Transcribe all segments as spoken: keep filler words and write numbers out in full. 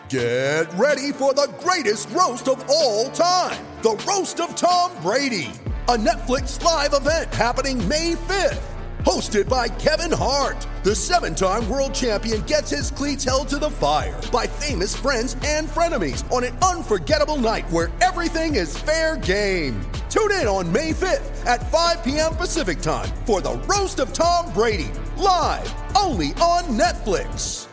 Get ready for the greatest roast of all time, the Roast of Tom Brady, a Netflix live event happening May fifth. Hosted by Kevin Hart, the seven-time world champion gets his cleats held to the fire by famous friends and frenemies on an unforgettable night where everything is fair game. Tune in on May fifth at five p.m. Pacific time for the Roast of Tom Brady, live only on Netflix.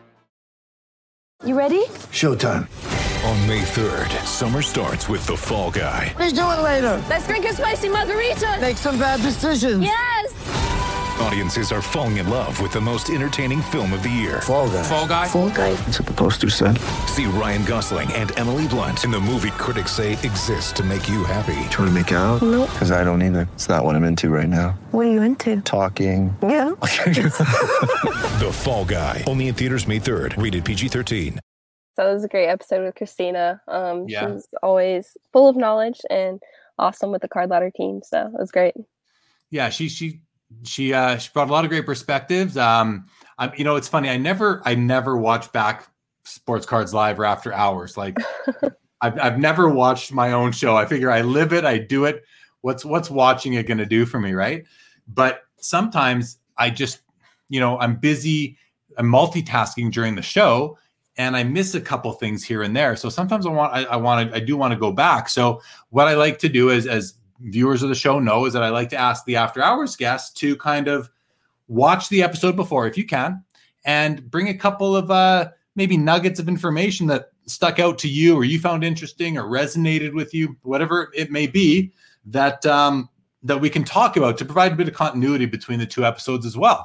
You ready? Showtime. On May third, summer starts with The Fall Guy. Let's do it later. Let's drink a spicy margarita. Make some bad decisions. Yes! Audiences are falling in love with the most entertaining film of the year. Fall Guy. Fall Guy? Fall Guy. That's what the poster said. See Ryan Gosling and Emily Blunt in the movie critics say exists to make you happy. Trying to make it out? Nope. Because I don't either. It's not what I'm into right now. What are you into? Talking. Yeah. The Fall Guy. Only in theaters May third. Rated P G thirteen. So it was a great episode with Christina. Um, Yeah. She's always full of knowledge and awesome with the card ladder team. So it was great. Yeah, she she she uh she brought a lot of great perspectives. Um, I'm you know it's funny. I never I never watch back Sports Cards Live or After Hours. Like I've I've never watched my own show. I figure I live it, I do it. What's what's watching it going to do for me, right? But sometimes I just you know I'm busy, I'm multitasking during the show, and I miss a couple things here and there. So sometimes I want, I, I want to, I do want to go back. So what I like to do is, as viewers of the show know, is that I like to ask the After Hours guests to kind of watch the episode before, if you can, and bring a couple of uh, maybe nuggets of information that stuck out to you, or you found interesting, or resonated with you, whatever it may be, that um, that we can talk about to provide a bit of continuity between the two episodes as well.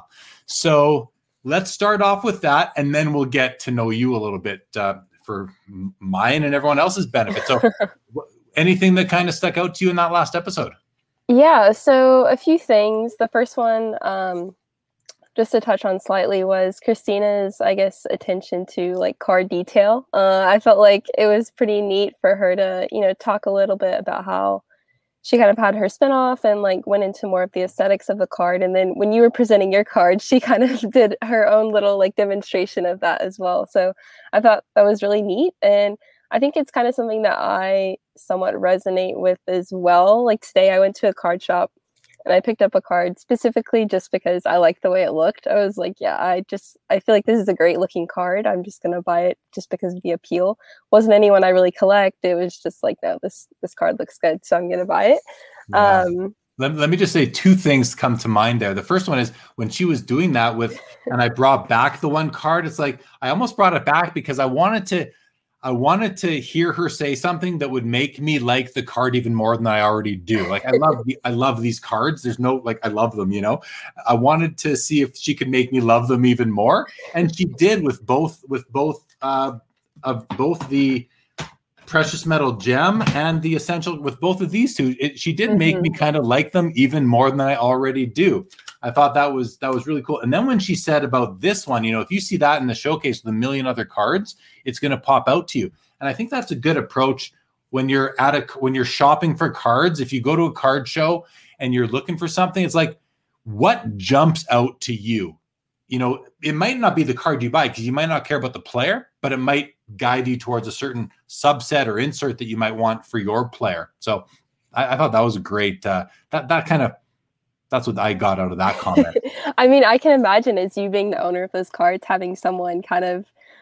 So let's start off with that, and then we'll get to know you a little bit uh, for mine and everyone else's benefit. So anything that kind of stuck out to you in that last episode? Yeah, so a few things. The first one, um, just to touch on slightly, was Christina's, I guess, attention to like card detail. Uh, I felt like it was pretty neat for her to, you know, talk a little bit about how she kind of had her spinoff and like went into more of the aesthetics of the card. And then when you were presenting your card, she kind of did her own little like demonstration of that as well. So I thought that was really neat. And I think it's kind of something that I somewhat resonate with as well. Like today I went to a card shop and I picked up a card specifically just because I liked the way it looked. I was like, yeah, I just, I feel like this is a great looking card. I'm just going to buy it just because of the appeal. Wasn't anyone I really collect. It was just like, no, this, this card looks good, so I'm going to buy it. Yeah. Um, let, let me just say two things come to mind there. The first one is when she was doing that with, and I brought back the one card, it's like, I almost brought it back because I wanted to, I wanted to hear her say something that would make me like the card even more than I already do. Like I love the, I love these cards. There's no, like, I love them, you know, I wanted to see if she could make me love them even more. And she did with both, with both, uh, of both the precious metal gem and the essential, with both of these two, it, she did make mm-hmm. me kind of like them even more than I already do. I thought that was that was really cool. And then when she said about this one, you know, if you see that in the showcase with a million other cards, it's going to pop out to you. And I think that's a good approach when you're at a when you're shopping for cards. If you go to a card show and you're looking for something, it's like, what jumps out to you? You know, it might not be the card you buy because you might not care about the player, but it might guide you towards a certain subset or insert that you might want for your player. So I, I thought that was a great uh, that that kind of. That's what I got out of that comment. I mean, I can imagine as you being the owner of those cards, having someone kind of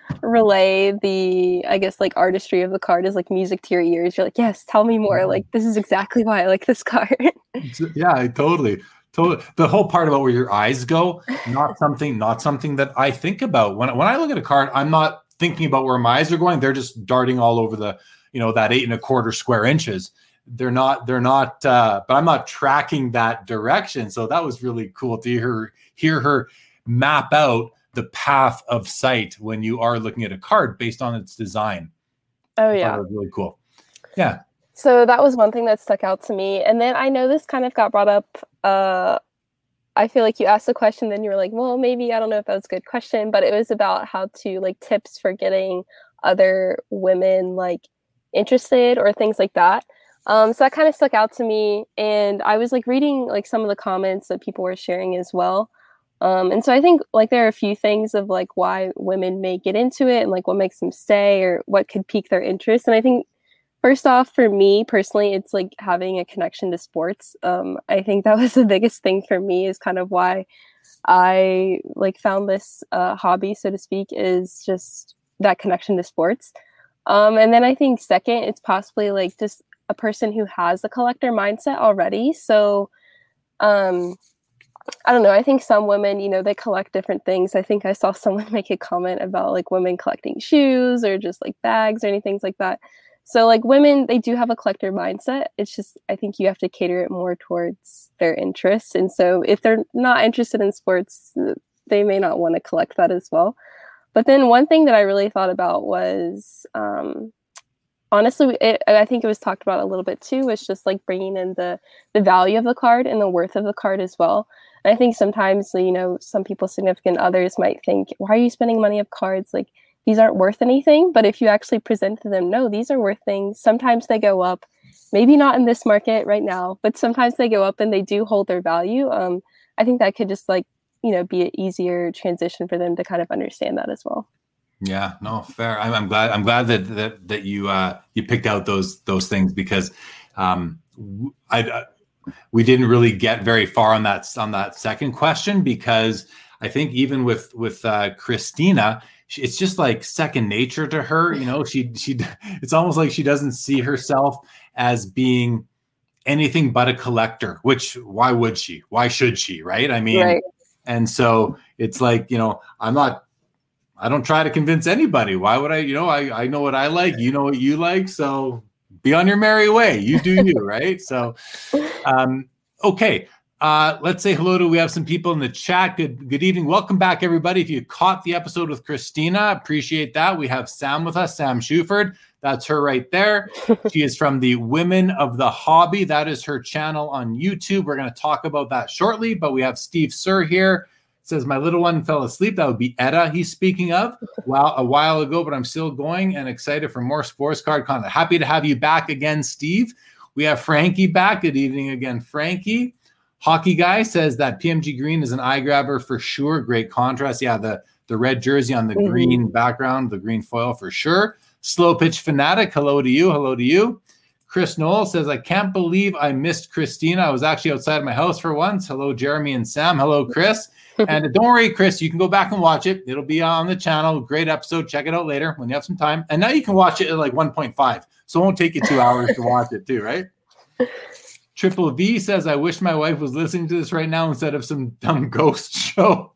relay the, I guess, like artistry of the card is like music to your ears. You're like, yes, tell me more. Mm-hmm. Like, this is exactly why I like this card. Yeah, totally. Totally. The whole part about where your eyes go, not something, not something that I think about. When, when I look at a card, I'm not thinking about where my eyes are going. They're just darting all over the, you know, that eight and a quarter square inches. They're not, they're not, uh, but I'm not tracking that direction. So that was really cool to hear her, hear her map out the path of sight when you are looking at a card based on its design. Oh, yeah. That was really cool. Yeah. So that was one thing that stuck out to me. And then I know this kind of got brought up. Uh, I feel like you asked the question, then you were like, well, maybe, I don't know if that was a good question, but it was about how to like tips for getting other women like interested or things like that. Um, so that kind of stuck out to me, and I was like reading like some of the comments that people were sharing as well. Um, and so I think like there are a few things of like why women may get into it and like what makes them stay or what could pique their interest. And I think first off, for me personally, it's like having a connection to sports. Um, I think that was the biggest thing for me is kind of why I like found this uh, hobby, so to speak, is just that connection to sports. Um, and then I think second, it's possibly like just a person who has a collector mindset already. So um, I don't know. I think some women, you know, they collect different things. I think I saw someone make a comment about like women collecting shoes or just like bags or anything like that. So like women, they do have a collector mindset. It's just, I think you have to cater it more towards their interests. And so if they're not interested in sports, they may not want to collect that as well. But then one thing that I really thought about was, um, honestly, it, I think it was talked about a little bit too, was just like bringing in the, the value of the card and the worth of the card as well. And I think sometimes, you know, some people's significant others might think, why are you spending money on cards? Like, these aren't worth anything. But if you actually present to them, no, these are worth things. Sometimes they go up, maybe not in this market right now, but sometimes they go up and they do hold their value. Um, I think that could just like, you know, be an easier transition for them to kind of understand that as well. Yeah, no, fair. I'm, I'm glad. I'm glad that that that you uh, you picked out those those things because um, I, I we didn't really get very far on that on that second question because I think even with with uh, Christina, it's just like second nature to her. You know, she she it's almost like she doesn't see herself as being anything but a collector. Which why would she? Why should she? Right? I mean, right. And so it's like, you know, I'm not. I don't try to convince anybody. Why would I? You know, I, I know what I like. You know what you like. So be on your merry way. You do you, right? So, um, okay. Uh, let's say hello to, we have some people in the chat. Good, good evening. Welcome back, everybody. If you caught the episode with Christina, appreciate that. We have Sam with us, Sam Shuford. That's her right there. She is from the Women of the Hobby. That is her channel on YouTube. We're going to talk about that shortly, but we have Steve Sir here. Says, my little one fell asleep. That would be Etta he's speaking of well, a while ago, but I'm still going and excited for more sports card content. Happy to have you back again, Steve. We have Frankie back. Good evening again, Frankie. Hockey Guy says that P M G Green is an eye grabber for sure. Great contrast. Yeah, the, the red jersey on the mm-hmm. green background, the green foil for sure. Slow Pitch Fanatic, hello to you. Hello to you. Chris Knoll says, I can't believe I missed Christina. I was actually outside my house for once. Hello, Jeremy and Sam. Hello, Chris. And don't worry, Chris, you can go back and watch it. It'll be on the channel. Great episode. Check it out later when you have some time. And now you can watch it at like one point five. So it won't take you two hours to watch it too, right? Triple V says, I wish my wife was listening to this right now instead of some dumb ghost show.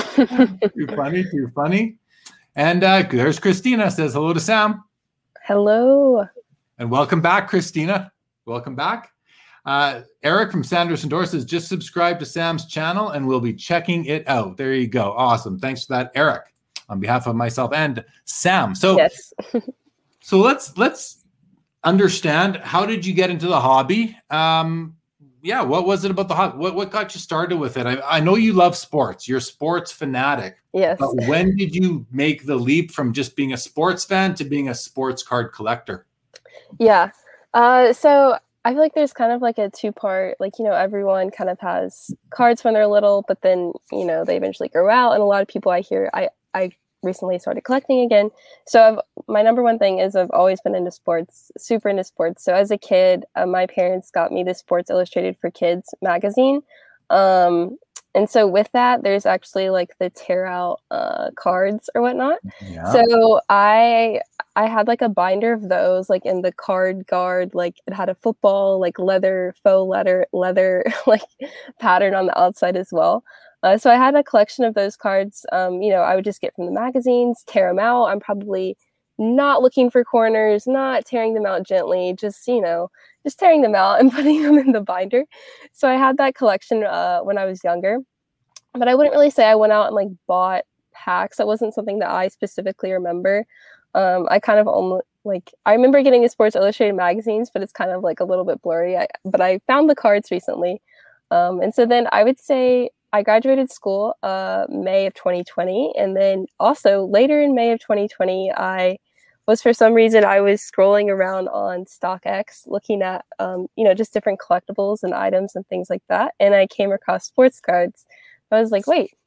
Too funny, too funny. And uh, there's Christina says, hello to Sam. Hello. And welcome back, Christina. Welcome back. Uh, Eric from Sanders and Door says, just subscribe to Sam's channel and we'll be checking it out. There you go. Awesome. Thanks for that, Eric, on behalf of myself and Sam. So, yes. so let's let's understand, how did you get into the hobby? Um, yeah, what was it about the hobby? What, what got you started with it? I, I know you love sports. You're a sports fanatic. Yes. But when did you make the leap from just being a sports fan to being a sports card collector? Yeah. Uh, so I feel like there's kind of like a two part, like, you know, everyone kind of has cards when they're little, but then, you know, they eventually grow out. And a lot of people I hear, I, I recently started collecting again. So I've, my number one thing is I've always been into sports, super into sports. So as a kid, uh, my parents got me the Sports Illustrated for Kids magazine. Um, and so with that, there's actually like the tear out uh, cards or whatnot. Yeah. So I I had like a binder of those, like in the card guard, like it had a football, like leather, faux leather, leather like pattern on the outside as well. Uh, so I had a collection of those cards. Um, you know, I would just get from the magazines, tear them out. I'm probably not looking for corners, not tearing them out gently, just, you know, just tearing them out and putting them in the binder. So I had that collection uh, when I was younger, but I wouldn't really say I went out and like bought packs. That wasn't something that I specifically remember. Um, I kind of only like, I remember getting the Sports Illustrated magazines, but it's kind of like a little bit blurry. I, but I found the cards recently. Um, and so then I would say I graduated school uh, May of twenty twenty. And then also later in May of twenty twenty, I was, for some reason, I was scrolling around on StockX looking at, um, you know, just different collectibles and items and things like that. And I came across sports cards. I was like, wait,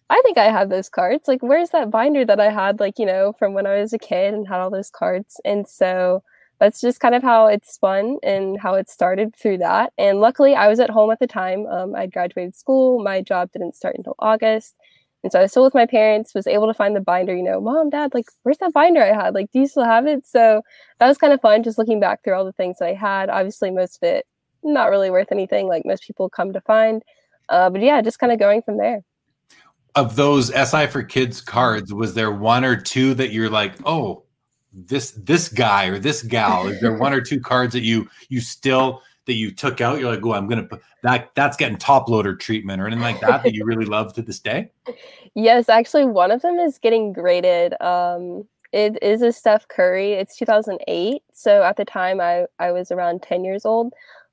I think I have those cards. Like, where's that binder that I had, like, you know, from when I was a kid and had all those cards? And so that's just kind of how it spun and how it started through that. And luckily, I was at home at the time. Um, I'd graduated school. My job didn't start until August. And so I was still with my parents, was able to find the binder, you know, Mom, Dad, like, where's that binder I had? Like, do you still have it? So that was kind of fun, just looking back through all the things that I had. Obviously, most of it not really worth anything, like most people come to find. Uh, but yeah, just kind of going from there. Of those S I for Kids cards, was there one or two that you're like, oh, this this guy or this gal? Is there one or two cards that you you still that you took out? You're like, oh, I'm gonna put that. That's getting top loader treatment or anything like that that you really love to this day? Yes, actually, one of them is getting graded. Um, it is a Steph Curry. It's two thousand eight, so at the time I I was around ten years old.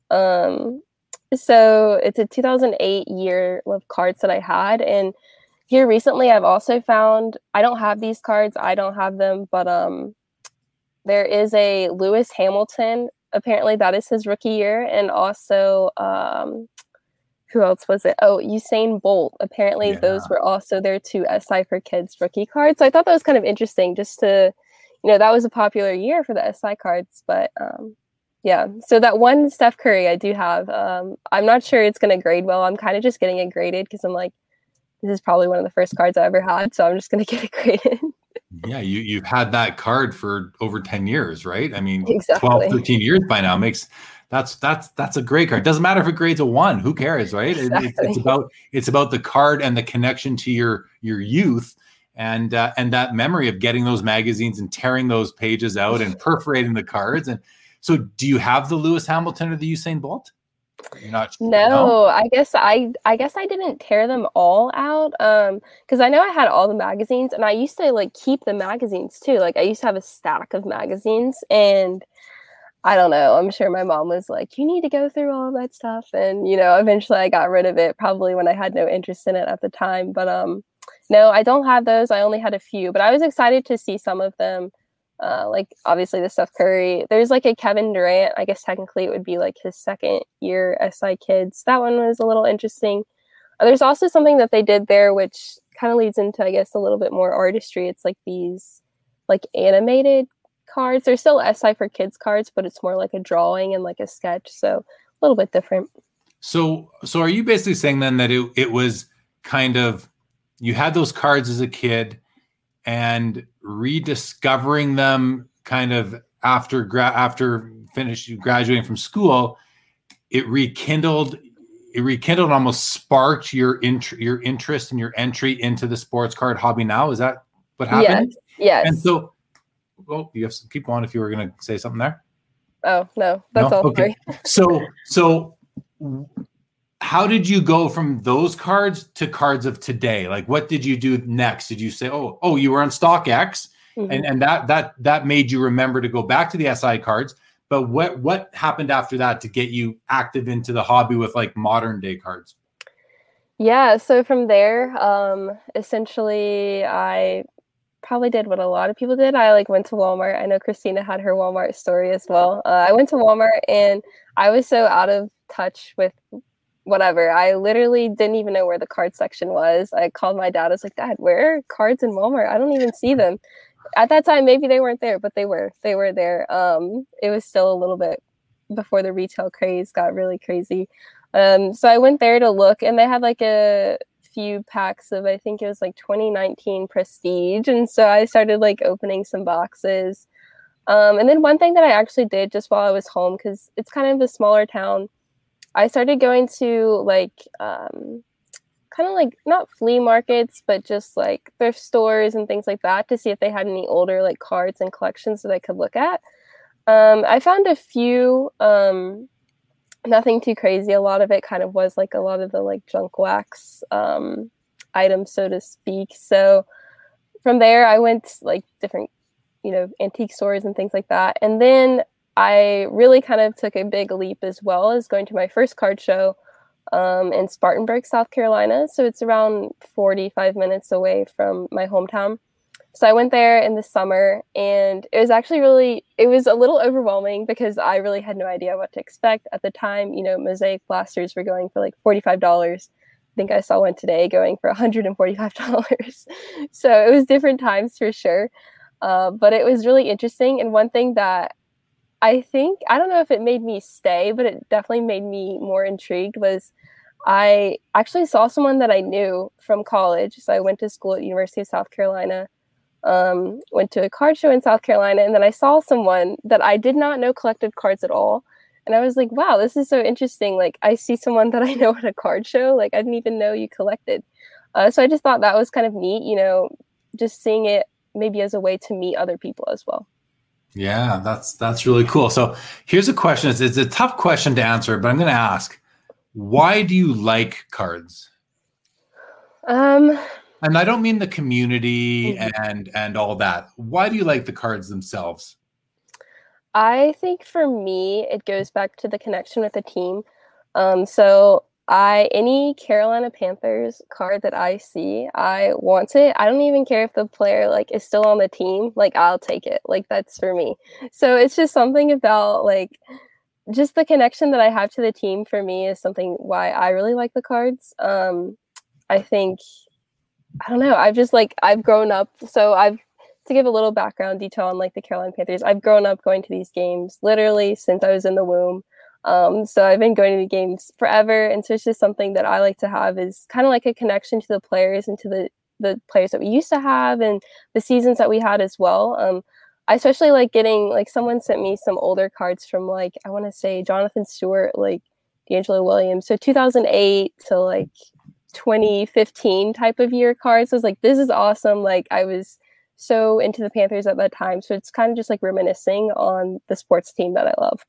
Um, so it's a two thousand eight year of cards that I had, and here recently, I've also found, I don't have these cards, I don't have them, but um, there is a Lewis Hamilton. Apparently, that is his rookie year. And also, um, who else was it? Oh, Usain Bolt. Apparently, yeah. Those were also their two S I for Kids rookie cards. So I thought that was kind of interesting just to, you know, that was a popular year for the S I cards. But um, yeah, so that one Steph Curry I do have. Um, I'm not sure it's going to grade well. I'm kind of just getting it graded because I'm like, this is probably one of the first cards I ever had, so I'm just going to get it graded. Yeah, you, you've had that card for over ten years, right? I mean, exactly. twelve, thirteen years by now makes that's that's that's a great card. Doesn't matter if it grades a one, who cares, right? Exactly. It, it's about it's about the card and the connection to your your youth and uh, and that memory of getting those magazines and tearing those pages out and perforating the cards. And so, do you have the Lewis Hamilton or the Usain Bolt? You're not sure. No, no, I guess I I guess I didn't tear them all out um because I know I had all the magazines, and I used to like keep the magazines too. Like I used to have a stack of magazines, and I don't know, I'm sure my mom was like, you need to go through all of that stuff, and you know, eventually I got rid of it, probably when I had no interest in it at the time. But um no, I don't have those. I only had a few, but I was excited to see some of them. Uh, like obviously the Steph Curry. There's like a Kevin Durant. I guess technically it would be like his second year S I Kids. That one was a little interesting. Uh, there's also something that they did there, which kind of leads into, I guess, a little bit more artistry. It's like these like animated cards. They're still S I for Kids cards, but it's more like a drawing and like a sketch. So a little bit different. So, so are you basically saying then that it it was kind of, you had those cards as a kid, and rediscovering them kind of after gra- after finishing graduating from school, it rekindled it rekindled and almost sparked your int- your interest and your entry into the sports card hobby now? Is that what happened? Yes. Yes. And so, well, you have to keep on if you were going to say something there. Oh no, that's no? all. Okay. so so. How did you go from those cards to cards of today? Like, what did you do next? Did you say, oh, oh, you were on StockX, mm-hmm. and, and that that that made you remember to go back to the S I cards. But what what happened after that to get you active into the hobby with like modern day cards? Yeah, so from there, um, essentially, I probably did what a lot of people did. I like went to Walmart. I know Christina had her Walmart story as well. Uh, I went to Walmart, and I was so out of touch with whatever. I literally didn't even know where the card section was. I called my dad. I was like, Dad, where are cards in Walmart? I don't even see them. At that time, maybe they weren't there, but they were. They were there. Um, it was still a little bit before the retail craze got really crazy. Um, so I went there to look, and they had like a few packs of, I think it was like twenty nineteen Prestige. And so I started like opening some boxes. Um, and then one thing that I actually did just while I was home, because it's kind of a smaller town, I started going to like um, kind of like not flea markets, but just like thrift stores and things like that to see if they had any older like cards and collections that I could look at. Um, I found a few, um, nothing too crazy. A lot of it kind of was like a lot of the like junk wax um, items, so to speak. So from there, I went like different, you know, antique stores and things like that. And then I really kind of took a big leap as well as going to my first card show um, in Spartanburg, South Carolina. So it's around forty-five minutes away from my hometown. So I went there in the summer, and it was actually really, it was a little overwhelming because I really had no idea what to expect at the time. You know, Mosaic blasters were going for like forty-five dollars. think I saw one today going for one hundred forty-five dollars. So it was different times for sure. Uh, but it was really interesting. And one thing that I think, I don't know if it made me stay, but it definitely made me more intrigued was I actually saw someone that I knew from college. So I went to school at University of South Carolina, um, went to a card show in South Carolina, and then I saw someone that I did not know collected cards at all. And I was like, wow, this is so interesting. Like, I see someone that I know at a card show. Like, I didn't even know you collected. Uh, so I just thought that was kind of neat, you know, just seeing it maybe as a way to meet other people as well. Yeah, that's that's really cool. So here's a question. It's, it's a tough question to answer, but I'm going to ask, why do you like cards? Um, and I don't mean the community mm-hmm. and and all that. Why do you like the cards themselves? I think for me, it goes back to the connection with the team. Um, so I any Carolina Panthers card that I see, I want it. I don't even care if the player like is still on the team. Like, I'll take it. Like, that's for me. So it's just something about like just the connection that I have to the team for me is something why I really like the cards. Um, I think, I don't know. I've just like, I've grown up. So I've, to give a little background detail on like the Carolina Panthers, I've grown up going to these games literally since I was in the womb. Um, so I've been going to the games forever. And so it's just something that I like to have is kind of like a connection to the players and to the, the players that we used to have and the seasons that we had as well. Um, I especially like getting, like someone sent me some older cards from like, I want to say Jonathan Stewart, like D'Angelo Williams. So two thousand eight to like twenty fifteen type of year cards. So I was like, this is awesome. Like, I was so into the Panthers at that time. So it's kind of just like reminiscing on the sports team that I love.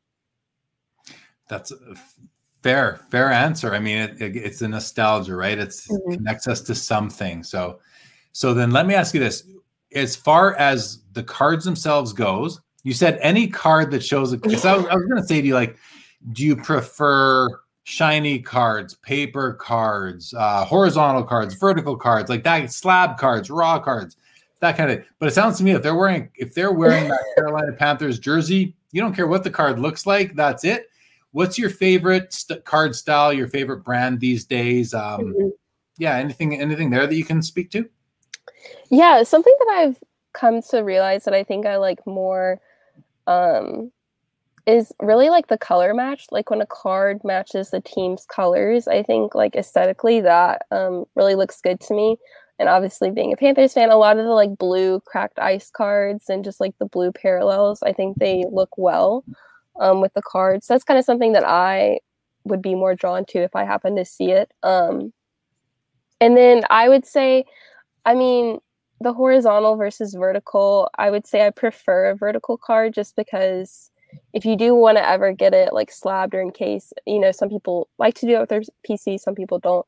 That's a fair, fair answer. I mean, it, it, it's a nostalgia, right? It's Mm-hmm. it connects us to something. So, so then let me ask you this. As far as the cards themselves goes, you said any card that shows a, so I was, I was going to say to you, like, do you prefer shiny cards, paper cards, uh, horizontal cards, vertical cards, like that, slab cards, raw cards, that kind of, but it sounds to me if they're wearing, if they're wearing that Carolina Panthers jersey, you don't care what the card looks like. That's it. What's your favorite st- card style, your favorite brand these days? Um, Mm-hmm. Yeah. Anything, anything there that you can speak to? Yeah. Something that I've come to realize that I think I like more, um, is really like the color match. Like when a card matches the team's colors, I think like aesthetically that um, really looks good to me. And obviously being a Panthers fan, a lot of the like blue cracked ice cards and just like the blue parallels, I think they look well um, with the cards. That's kind of something that I would be more drawn to if I happen to see it. Um, and then I would say, I mean, the horizontal versus vertical, I would say I prefer a vertical card just because if you do want to ever get it like slabbed or in case, you know, some people like to do it with their P C, some people don't.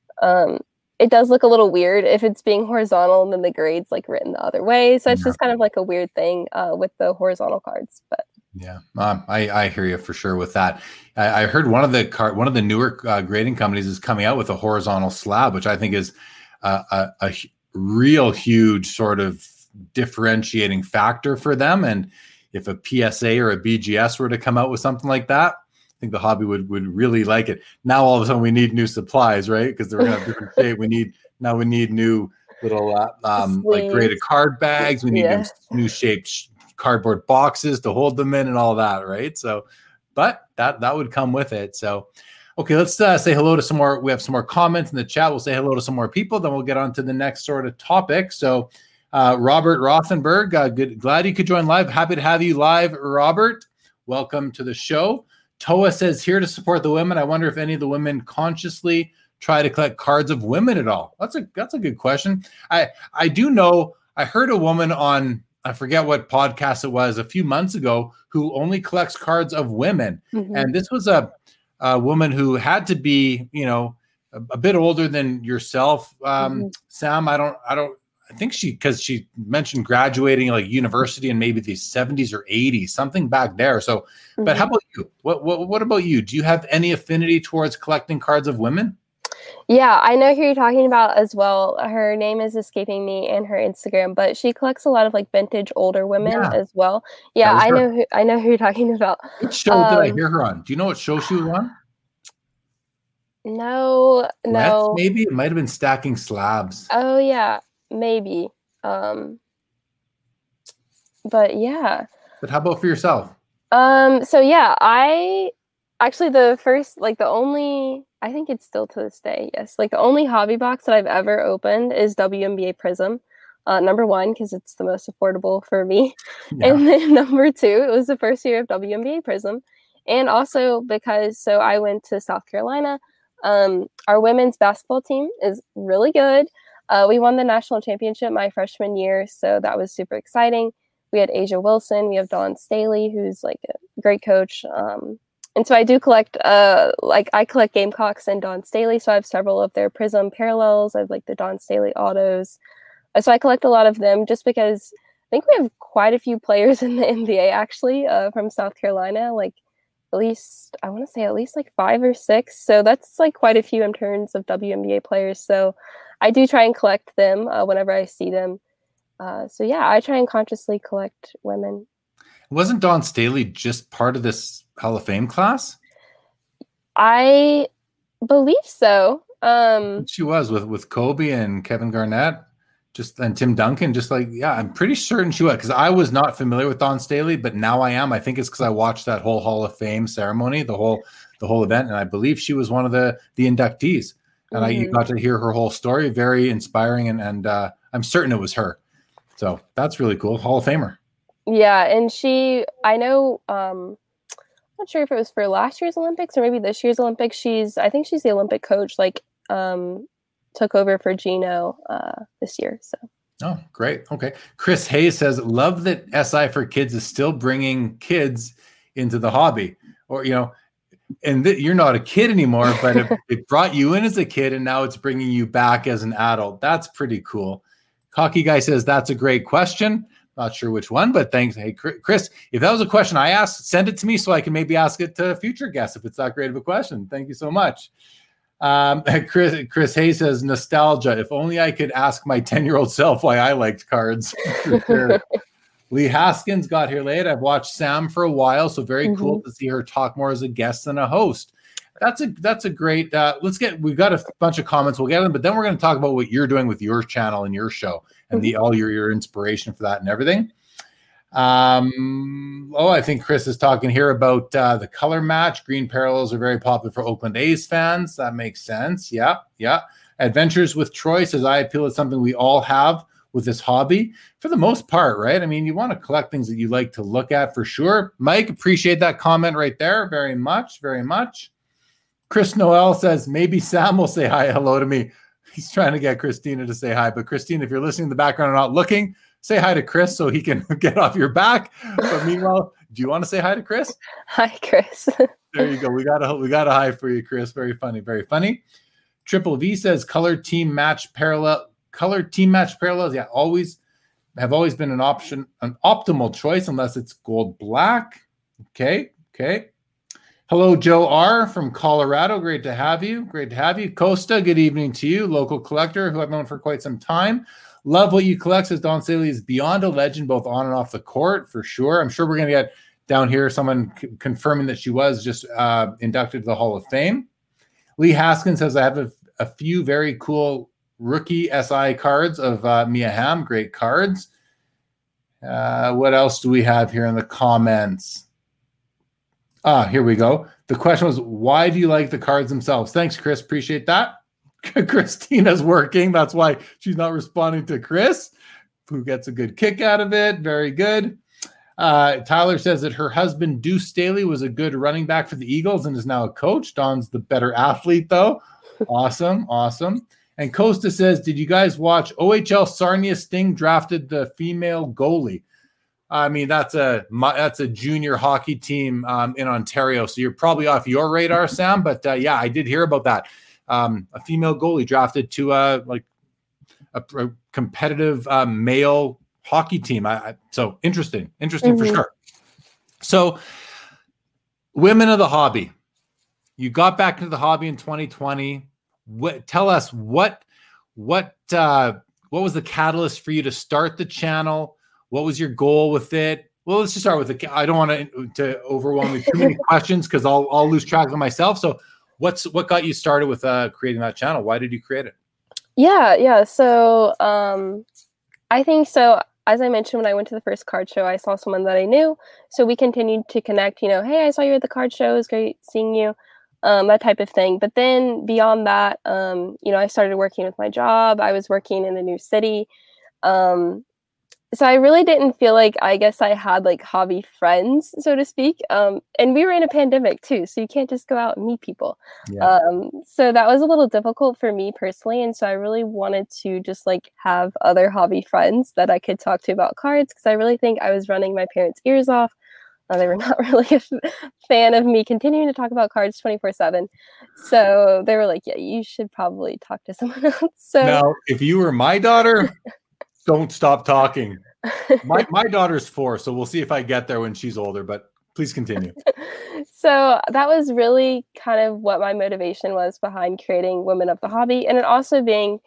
Um, it does look a little weird if it's being horizontal and then the grade's like written the other way. So it's Yeah. just kind of like a weird thing uh, with the horizontal cards. But Yeah, um, I, I hear you for sure with that. I, I heard one of the card, one of the newer uh, grading companies is coming out with a horizontal slab, which I think is uh, a, a hu- real huge sort of differentiating factor for them. And if a P S A or a B G S were to come out with something like that, I think the hobby would, would really like it. Now, all of a sudden we need new supplies, right? Because they're going to have different shape. We need, now we need new little uh, um, like graded card bags. We need Yeah. new, new shaped sh- cardboard boxes to hold them in and all that, right? So, but that, that would come with it. So, okay, let's uh, say hello to some more. We have some more comments in the chat. We'll say hello to some more people. Then we'll get on to the next sort of topic. So, Uh, Robert Rothenberg, uh, good, glad you could join live. Happy to have you live, Robert. Welcome to the show. Toa says here to support the women. I wonder if any of the women consciously try to collect cards of women at all. That's a that's a good question. I I do know. I heard a woman on I forget what podcast it was a few months ago who only collects cards of women, mm-hmm. and this was a, a woman who had to be you know a, a bit older than yourself, um, Mm-hmm. Sam. I don't I don't. I think she, because she mentioned graduating like university in maybe the seventies or eighties, something back there. So, mm-hmm. but how about you? What, what what about you? Do you have any affinity towards collecting cards of women? Yeah, I know who you're talking about as well. Her name is escaping me and her Instagram, but she collects a lot of like vintage older women Yeah. as well. Yeah, I know who I know who you're talking about. What show um, did I hear her on? Do you know what show she was on? No, no. Rets, maybe it might have been stacking slabs. Oh yeah, maybe. Um, but yeah. But how about for yourself? Um, so yeah, I actually the first, like the only, I think it's still to this day, yes, like the only hobby box that I've ever opened is W N B A Prism. Uh, number one, because it's the most affordable for me. Yeah. And then number two, it was the first year of W N B A Prism. And also because, so I went to South Carolina. Um, our women's basketball team is really good. Uh, we won the national championship my freshman year, so that was super exciting. We had Asia Wilson, we have Dawn Staley, who's like a great coach. Um, and so I do collect, uh, like I collect Gamecocks and Dawn Staley, so I have several of their Prism parallels. I have like the Dawn Staley autos. So I collect a lot of them just because I think we have quite a few players in the N B A actually uh, from South Carolina, like at least, I want to say at least like five or six. So that's like quite a few in terms of W N B A players. So I do try and collect them uh, whenever I see them. Uh, so yeah, I try and consciously collect women. Wasn't Dawn Staley just part of this Hall of Fame class? I believe so. Um, she was with, with Kobe and Kevin Garnett. Just and Tim Duncan, just like, yeah, I'm pretty certain she was, because I was not familiar with Dawn Staley, but now I am. I think it's because I watched that whole Hall of Fame ceremony, the whole the whole event, and I believe she was one of the the inductees. And mm-hmm. I you got to hear her whole story, very inspiring, and and uh, I'm certain it was her. So that's really cool, Hall of Famer. Yeah, and she, I know, um, I'm not sure if it was for last year's Olympics or maybe this year's Olympics. She's, I think she's the Olympic coach, like. Um, took over for Gino uh, this year. So. Oh, great. Okay. Chris Hayes says, love that S I for Kids is still bringing kids into the hobby, or, you know, and th- you're not a kid anymore, but it, it brought you in as a kid and now it's bringing you back as an adult. That's pretty cool. Cocky Guy says, that's a great question. Not sure which one, but thanks. Hey, Chris, if that was a question I asked, send it to me so I can maybe ask it to future guests if it's that great of a question. Thank you so much. Um, Chris, Chris Hayes says, nostalgia. If only I could ask my ten-year-old self why I liked cards. Sure. Lee Haskins got here late. I've watched Sam for a while, so very mm-hmm. cool to see her talk more as a guest than a host. That's a that's a great. Uh, let's get. We've got a bunch of comments. We'll get them, but then we're going to talk about what you're doing with your channel and your show and mm-hmm. the all your your inspiration for that and everything. Um, oh, I think Chris is talking here about uh, the color match. Green parallels are very popular for Oakland A's fans. That makes sense. Yeah, yeah. Adventures with Troy says, I appeal is something we all have with this hobby for the most part, right? I mean, you want to collect things that you like to look at for sure. Mike, appreciate that comment right there. Very much, very much. Chris Noel says, maybe Sam will say hi, hello to me. He's trying to get Christina to say hi. But Christina, if you're listening in the background and not looking, say hi to Chris so he can get off your back. But meanwhile, do you want to say hi to Chris? Hi, Chris. There you go. We got a we got a hi for you, Chris. Very funny, very funny. Triple V says color team match parallel. Color team match parallels, yeah, always have always been an option, an optimal choice unless it's gold black. Okay, okay. Hello, Joe R. from Colorado. Great to have you. Great to have you. Costa, good evening to you. Local collector who I've known for quite some time. Love what you collect, says Dawn Staley is beyond a legend, both on and off the court, for sure. I'm sure we're going to get down here someone c- confirming that she was just uh, inducted to the Hall of Fame. Lee Haskins says, I have a, a few very cool rookie S I cards of uh, Mia Hamm. Great cards. Uh, what else do we have here in the comments? Ah, here we go. The question was, why do you like the cards themselves? Thanks, Chris. Appreciate that. Christina's working. That's why she's not responding to Chris, who gets a good kick out of it. Very good. Uh, Tyler says that her husband, Deuce Staley, was a good running back for the Eagles and is now a coach. Dawn's the better athlete, though. Awesome. Awesome. And Costa says, did you guys watch O H L Sarnia Sting drafted the female goalie? I mean, that's a that's a junior hockey team um, in Ontario. So you're probably off your radar, Sam. But uh, yeah, I did hear about that. Um, a female goalie drafted to uh, like a, a competitive uh, male hockey team. I, I, so interesting, interesting mm-hmm. for sure. So women of the hobby, you got back into the hobby in twenty twenty. What, tell us what, what, uh, what was the catalyst for you to start the channel? What was your goal with it? Well, let's just start with the, I don't want to, to overwhelm you too many questions because I'll, I'll lose track of myself. So what's what got you started with uh, creating that channel? Why did you create it? Yeah, yeah. So um, I think so. As I mentioned, when I went to the first card show, I saw someone that I knew. So we continued to connect, you know, hey, I saw you at the card show. It was great seeing you, um, that type of thing. But then beyond that, um, you know, I started working with my job. I was working in a new city. Um, so I really didn't feel like, I guess I had like hobby friends, so to speak. Um, and we were in a pandemic too, so you can't just go out and meet people. Yeah. Um, so that was a little difficult for me personally. And so I really wanted to just like have other hobby friends that I could talk to about cards, because I really think I was running my parents' ears off. Uh, they were not really a f- fan of me continuing to talk about cards twenty-four seven. So they were like, yeah, you should probably talk to someone else. So Now, if you were my daughter, don't stop talking. My my daughter's four, so we'll see if I get there when she's older, but please continue. So that was really kind of what my motivation was behind creating Women of the Hobby. And it also being,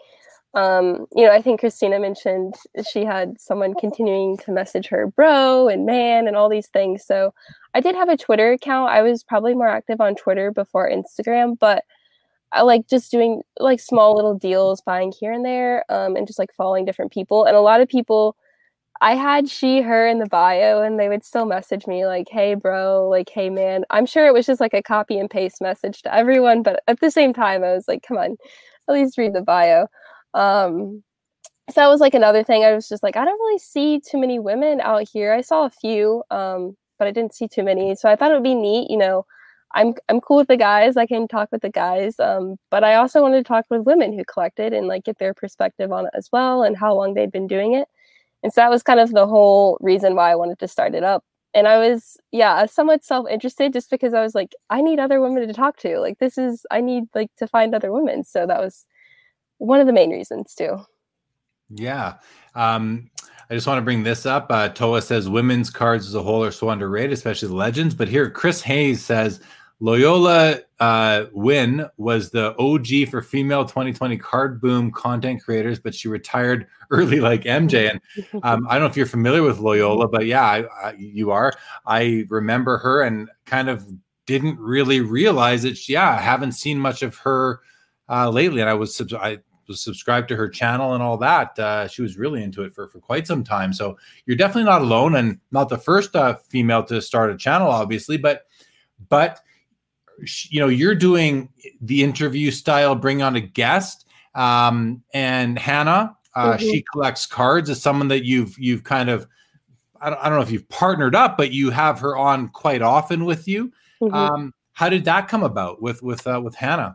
um, you know, I think Christina mentioned she had someone continuing to message her bro and man and all these things. So I did have a Twitter account. I was probably more active on Twitter before Instagram, but I like just doing like small little deals, buying here and there, um, and just like following different people. And a lot of people, I had she, her in the bio, and they would still message me like, hey, bro, like, hey, man. I'm sure it was just like a copy and paste message to everyone. But at the same time, I was like, come on, at least read the bio. Um, so that was like another thing. I was just like, I don't really see too many women out here. I saw a few, um, but I didn't see too many. So I thought it would be neat, you know, I'm I'm cool with the guys. I can talk with the guys. Um, but I also wanted to talk with women who collected and like get their perspective on it as well and how long they'd been doing it. And so that was kind of the whole reason why I wanted to start it up. And I was, yeah, somewhat self-interested just because I was like, I need other women to talk to. Like, this is, I need like to find other women. So that was one of the main reasons too. Yeah. Um, I just want to bring this up. Uh, Toa says women's cards as a whole are so underrated, especially the legends. But here, Chris Hayes says Loyola uh, Wynn was the O G for female twenty twenty card boom content creators, but she retired early like M J. And um, I don't know if you're familiar with Loyola, but yeah, I, I, you are. I remember her and kind of didn't really realize it. Yeah, I haven't seen much of her uh, lately. And I was I was subscribed to her channel and all that. Uh, she was really into it for, for quite some time. So you're definitely not alone and not the first uh, female to start a channel, obviously, but but you know, you're doing the interview style, bring on a guest. Um, and Hannah, uh, mm-hmm. she collects cards as someone that you've, you've kind of, I don't, I don't know if you've partnered up, but you have her on quite often with you. Mm-hmm. Um, how did that come about with, with, uh, with Hannah?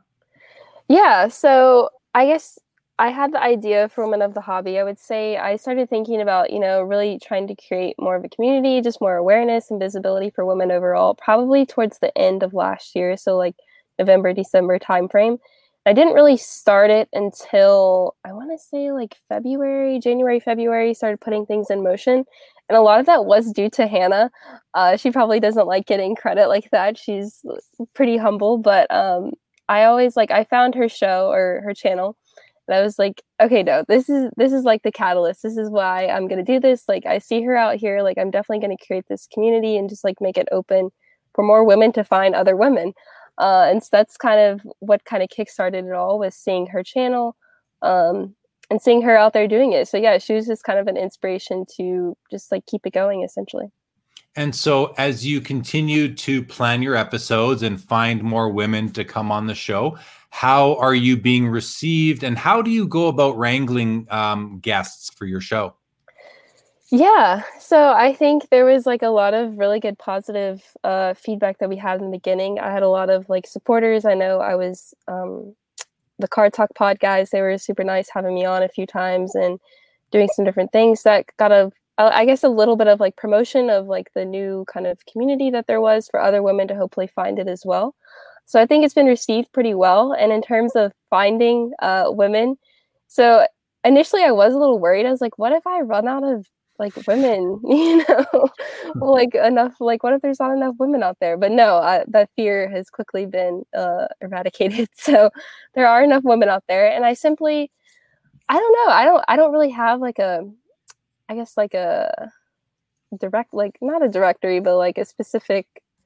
Yeah. So I guess I had the idea for Women of the Hobby. I would say I started thinking about, you know, really trying to create more of a community, just more awareness and visibility for women overall, probably towards the end of last year. So like November, December timeframe. I didn't really start it until I want to say like February, January, February, started putting things in motion. And a lot of that was due to Hannah. Uh, she probably doesn't like getting credit like that. She's pretty humble, but um, I always like, I found her show or her channel. And I was like, okay, no, this is this is like the catalyst. This is why I'm going to do this. Like, I see her out here. Like, I'm definitely going to create this community and just like make it open for more women to find other women. Uh, and so that's kind of what kind of kickstarted it all, was seeing her channel um, and seeing her out there doing it. So yeah, she was just kind of an inspiration to just like keep it going, essentially. And so as you continue to plan your episodes and find more women to come on the show, how are you being received and how do you go about wrangling um, guests for your show? Yeah, so I think there was like a lot of really good positive uh, feedback that we had in the beginning. I had a lot of like supporters. I know I was um, the Card Talk Pod guys. They were super nice having me on a few times and doing some different things that got a I guess a little bit of like promotion of like the new kind of community that there was for other women to hopefully find it as well. So I think it's been received pretty well. And in terms of finding uh, women, so initially I was a little worried. I was like, what if I run out of like women, you know, like enough, like what if there's not enough women out there? But no, I, that fear has quickly been uh, eradicated. So there are enough women out there. And I simply, I don't know. I don't, I don't really have like a, I guess like a direct, like not a directory, but like a specific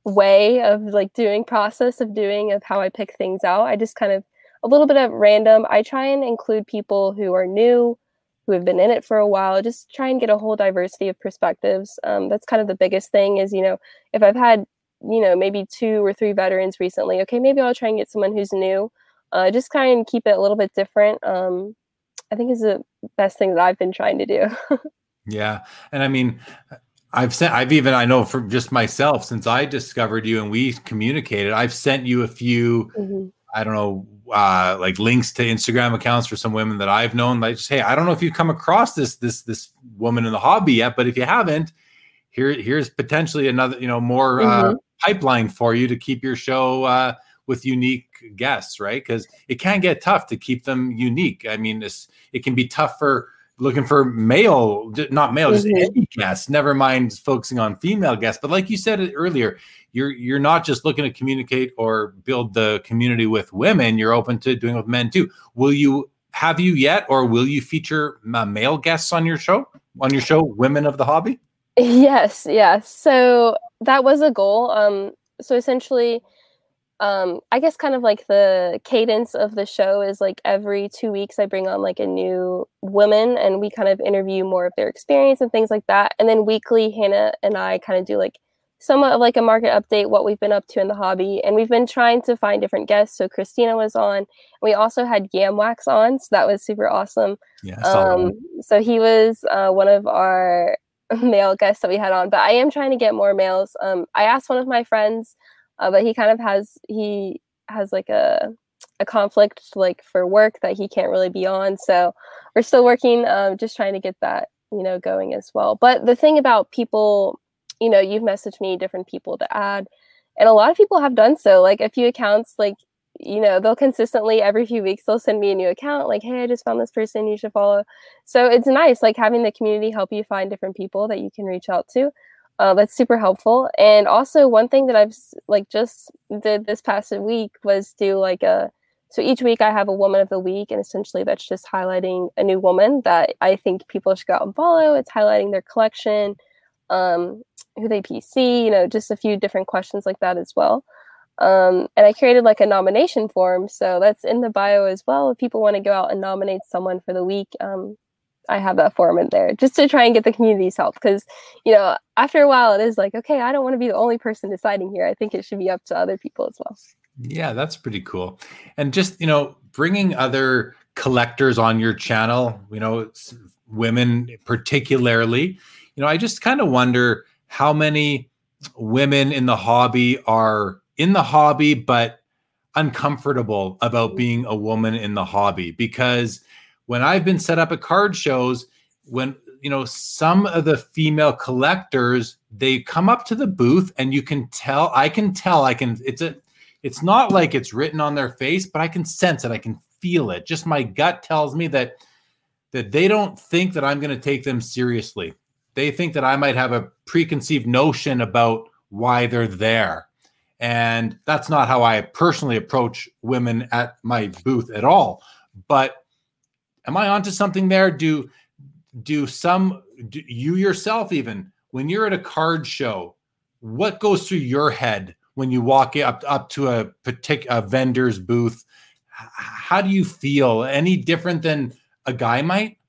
way of like doing process of doing of how I pick things out. I just kind of a little bit of random. I try and include people who are new, who have been in it for a while, just try and get a whole diversity of perspectives. Um, that's kind of the biggest thing is, you know, if I've had, you know, maybe two or three veterans recently, okay, maybe I'll try and get someone who's new. Uh, just kind of keep it a little bit different. Um, I think is the best thing that I've been trying to do. Yeah. And I mean, I've sent, I've even, I know from just myself, since I discovered you and we communicated, I've sent you a few, mm-hmm. I don't know, uh, like links to Instagram accounts for some women that I've known. Like, just, hey, I don't know if you've come across this, this, this woman in the hobby yet, but if you haven't, here, here's potentially another, you know, more mm-hmm. uh, pipeline for you to keep your show uh, with unique guests, right? Because it can get tough to keep them unique. I mean, this, it can be tough for looking for male, not male, mm-hmm. just any guests, never mind focusing on female guests. But like you said earlier, you're you're not just looking to communicate or build the community with women, you're open to doing it with men too. Will you, have you yet, or will you feature uh, male guests on your show, on your show, Women of the Hobby? Yes, yeah. So that was a goal. Um, so essentially, Um, I guess kind of like the cadence of the show is like every two weeks I bring on like a new woman and we kind of interview more of their experience and things like that. And then weekly, Hannah and I kind of do like somewhat of like a market update, what we've been up to in the hobby. And we've been trying to find different guests. So Christina was on. We also had Yamwax on. So that was super awesome. Yeah, um, so he was uh, one of our male guests that we had on. But I am trying to get more males. Um, I asked one of my friends, Uh, but he kind of has, he has like a a conflict like for work that he can't really be on. So we're still working, um, just trying to get that, you know, going as well. But the thing about people, you know, you've messaged me different people to add, and a lot of people have done so. Like a few accounts, like, you know, they'll consistently every few weeks, they'll send me a new account like, hey, I just found this person, you should follow. So it's nice, like having the community help you find different people that you can reach out to. Uh, that's super helpful. And also one thing that I've like just did this past week was do like a, so each week I have a woman of the week, and essentially that's just highlighting a new woman that I think people should go out and follow. It's highlighting their collection, um, who they P C, you know, just a few different questions like that as well. Um, and I created like a nomination form. So that's in the bio as well. If people want to go out and nominate someone for the week, um, I have that form in there just to try and get the community's help. Because, you know, after a while it is like, okay, I don't want to be the only person deciding here. I think it should be up to other people as well. Yeah, that's pretty cool. And just, you know, bringing other collectors on your channel, you know, women particularly, you know, I just kind of wonder how many women in the hobby are in the hobby, but uncomfortable about being a woman in the hobby. Because when I've been set up at card shows, when, you know, some of the female collectors, they come up to the booth and you can tell, I can tell, I can, it's a, it's not like it's written on their face, but I can sense it. I can feel it. Just my gut tells me that, that they don't think that I'm going to take them seriously. They think that I might have a preconceived notion about why they're there. And that's not how I personally approach women at my booth at all. But am I onto something there? Do do some do you yourself, even when you're at a card show, what goes through your head when you walk up up to a particular vendor's booth? How do you feel? Any different than a guy might?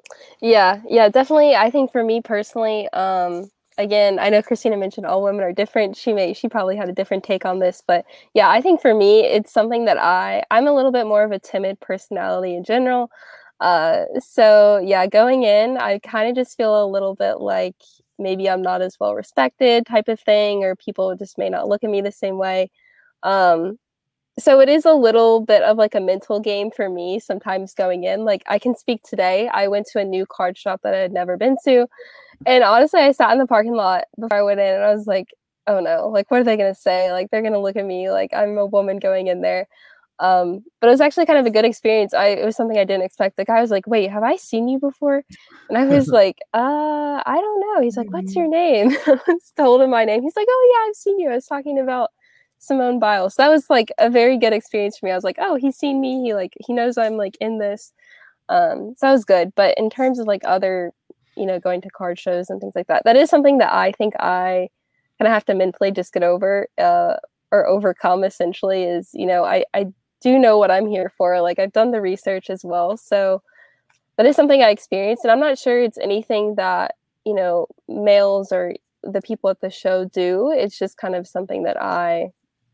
Yeah, yeah, definitely. I think for me personally, um, again, I know Christina mentioned all women are different. She may she probably had a different take on this, but yeah, I think for me, it's something that I I'm a little bit more of a timid personality in general. Uh, so yeah, going in, I kind of just feel a little bit like maybe I'm not as well respected type of thing, or people just may not look at me the same way. Um, so it is a little bit of like a mental game for me sometimes going in. Like I can speak today. I went to a new card shop that I had never been to. And honestly, I sat in the parking lot before I went in and I was like, oh no, like, what are they going to say? Like, they're going to look at me like I'm a woman going in there. Um, but it was actually kind of a good experience. I, it was something I didn't expect. The guy was like, wait, have I seen you before? And I was like, uh, I don't know. He's like, what's your name? I told him my name. He's like, oh yeah, I've seen you. I was talking about Simone Biles. So that was like a very good experience for me. I was like, oh, he's seen me. He like, he knows I'm like in this. Um, so that was good. But in terms of like other, you know, going to card shows and things like that, that is something that I think I kind of have to mentally just get over uh, or overcome essentially is, you know, I, I do know what I'm here for. Like I've done the research as well. So that is something I experienced, and I'm not sure it's anything that, you know, males or the people at the show do. It's just kind of something that I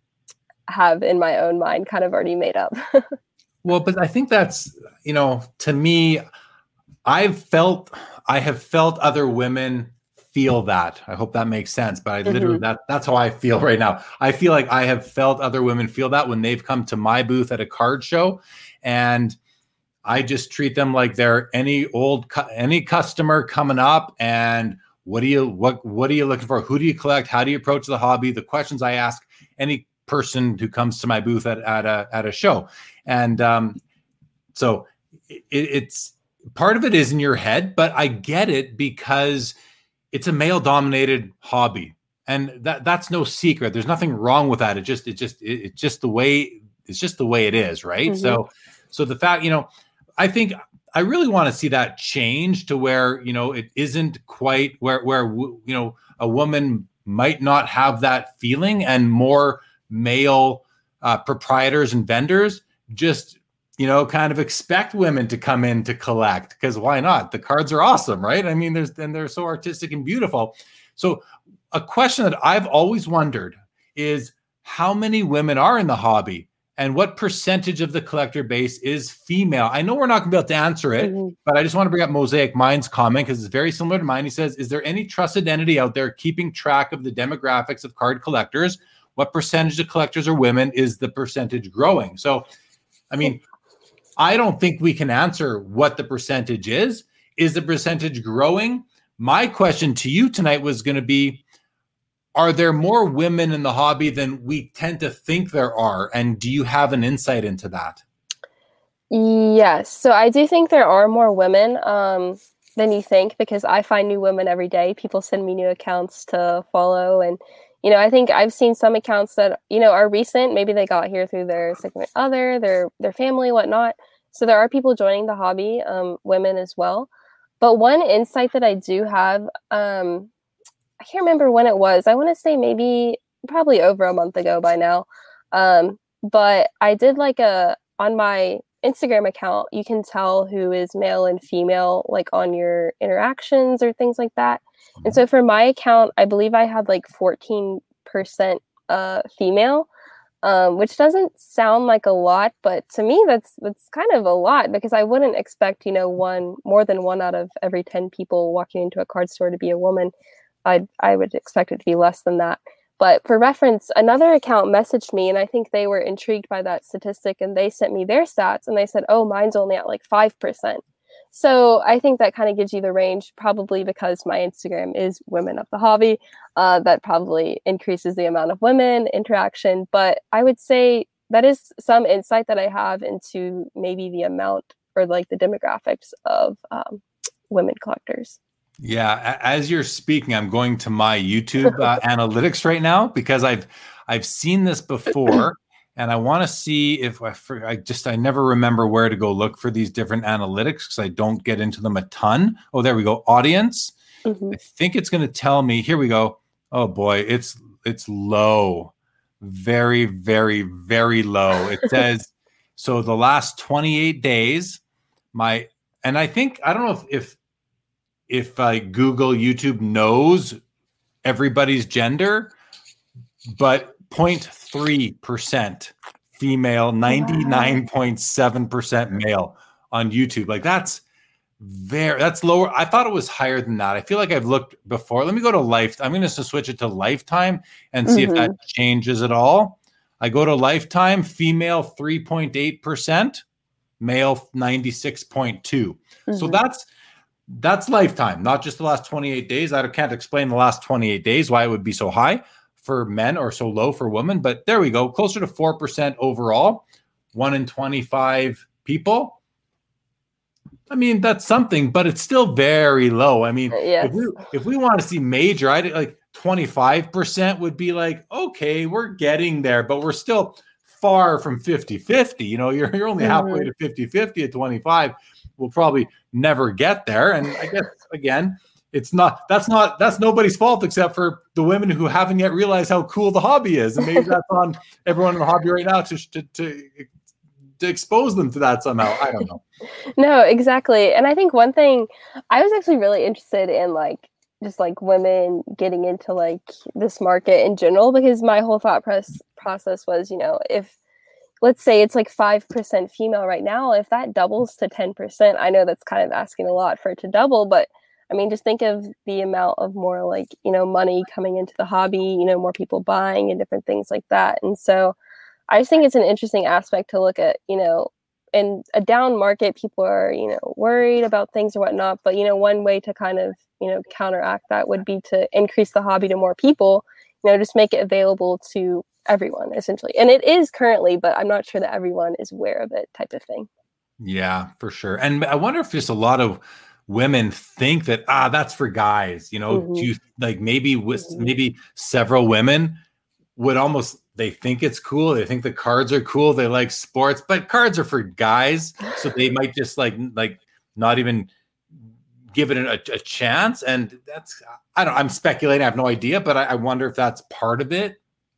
have in my own mind kind of already made up. Well, but I think that's, you know, to me, I've felt, I have felt other women feel that. I hope that makes sense, but I literally, mm-hmm. that that's how I feel right now. I feel like I have felt other women feel that when they've come to my booth at a card show, and I just treat them like they're any old, any customer coming up. And what do you, what, what are you looking for? Who do you collect? How do you approach the hobby? The questions I ask any person who comes to my booth at, at a, at a show. And um, so it, it's part of it is in your head, but I get it because it's a male dominated hobby, and that that's no secret. There's nothing wrong with that. It just, it just, it, it's just the way, it's just the way it is. Right. Mm-hmm. So, so the fact, you know, I think I really want to see that change to where, you know, it isn't quite where, where, you know, a woman might not have that feeling, and more male uh, proprietors and vendors just, you know, kind of expect women to come in to collect, because why not? The cards are awesome, right? I mean, there's, and they're so artistic and beautiful. So a question that I've always wondered is how many women are in the hobby, and what percentage of the collector base is female? I know we're not going to be able to answer it, mm-hmm. but I just want to bring up Mosaic Mind's comment because it's very similar to mine. He says, is there any trusted entity out there keeping track of the demographics of card collectors? What percentage of collectors are women? Is the percentage growing? So, I mean, I don't think we can answer what the percentage is. Is the percentage growing? My question to you tonight was going to be, are there more women in the hobby than we tend to think there are? And do you have an insight into that? Yes. So I do think there are more women um, than you think, because I find new women every day. People send me new accounts to follow. And, you know, I think I've seen some accounts that, you know, are recent. Maybe they got here through their significant other, their, their family, whatnot. So there are people joining the hobby, um, women as well. But one insight that I do have, um, I can't remember when it was. I want to say maybe probably over a month ago by now. Um, but I did like a, on my Instagram account, you can tell who is male and female, like on your interactions or things like that. And so for my account, I believe I had like fourteen percent uh, female, um, which doesn't sound like a lot, but to me, that's, that's kind of a lot, because I wouldn't expect, you know, one, more than one out of every ten people walking into a card store to be a woman. I I would expect it to be less than that. But for reference, another account messaged me, and I think they were intrigued by that statistic, and they sent me their stats, and they said, oh, mine's only at like five percent. So I think that kind of gives you the range, probably because my Instagram is Women of the Hobby. Uh, that probably increases the amount of women interaction. But I would say that is some insight that I have into maybe the amount or like the demographics of um, women collectors. Yeah, as you're speaking, I'm going to my YouTube uh, analytics right now, because I've I've seen this before, and I want to see if I, for, I just I never remember where to go look for these different analytics, because I don't get into them a ton. Oh, there we go, audience. Mm-hmm. I think it's going to tell me. Here we go. Oh boy, it's it's low, very very very low. It says so the last twenty-eight days, my and I think I don't know if. if if uh, Google, YouTube knows everybody's gender, but zero point three percent female, ninety-nine point seven percent male on YouTube. Like that's very, that's lower. I thought it was higher than that. I feel like I've looked before. Let me go to Lifetime. I'm going to switch it to Lifetime and see mm-hmm. if that changes at all. I go to Lifetime, female three point eight percent, male ninety-six point two. Mm-hmm. So that's, That's Lifetime, not just the last twenty-eight days. I can't explain the last twenty-eight days, why it would be so high for men or so low for women. But there we go, closer to four percent overall, one in twenty-five people. I mean, that's something, but it's still very low. I mean, yes. if we if we want to see major, I like twenty-five percent would be like, okay, we're getting there, but we're still far from fifty-fifty. You know, you're, you're only mm-hmm. halfway to fifty-fifty at twenty-five. We'll probably never get there. And I guess, again, it's not, that's not, that's nobody's fault except for the women who haven't yet realized how cool the hobby is. And maybe that's on everyone in the hobby right now to, to, to, to expose them to that somehow. I don't know. No, exactly. And I think one thing, I was actually really interested in like, just like women getting into like this market in general, because my whole thought press process was, you know, if let's say it's like five percent female right now, if that doubles to ten percent, I know that's kind of asking a lot for it to double, but I mean, just think of the amount of more like, you know, money coming into the hobby, you know, more people buying and different things like that. And so I just think it's an interesting aspect to look at, you know, in a down market, people are, you know, worried about things or whatnot. But, you know, one way to kind of, you know, counteract that would be to increase the hobby to more people, you know, just make it available to everyone essentially. And it is currently, but I'm not sure that everyone is aware of it type of thing. Yeah, for sure. And I wonder if just a lot of women think that, ah, that's for guys, you know, Mm-hmm. do you like maybe with Mm-hmm. maybe several women would almost, they think it's cool. They think the cards are cool. They like sports, but cards are for guys. So they might just like, like not even give it a, a chance. And that's, I don't, I'm speculating. I have no idea, but I, I wonder if that's part of it.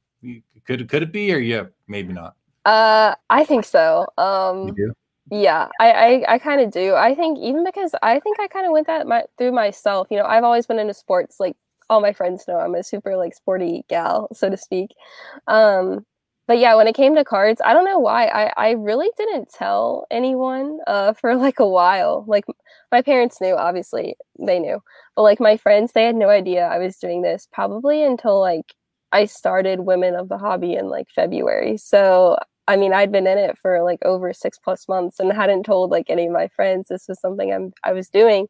Could, could it be, or yeah, maybe not. Uh, I think so. Um, You do? Yeah, I, I, I kind of do. I think even because I think I kind of went that my, through myself. You know, I've always been into sports. Like all my friends know, I'm a super like sporty gal, so to speak. Um, but yeah, when it came to cards, I don't know why. I, I really didn't tell anyone uh, for like a while. Like my parents knew, obviously they knew, but like my friends, they had no idea I was doing this probably until like I started Women of the Hobby in like February. So I mean, I'd been in it for like over six plus months and hadn't told like any of my friends this was something I'm I was doing.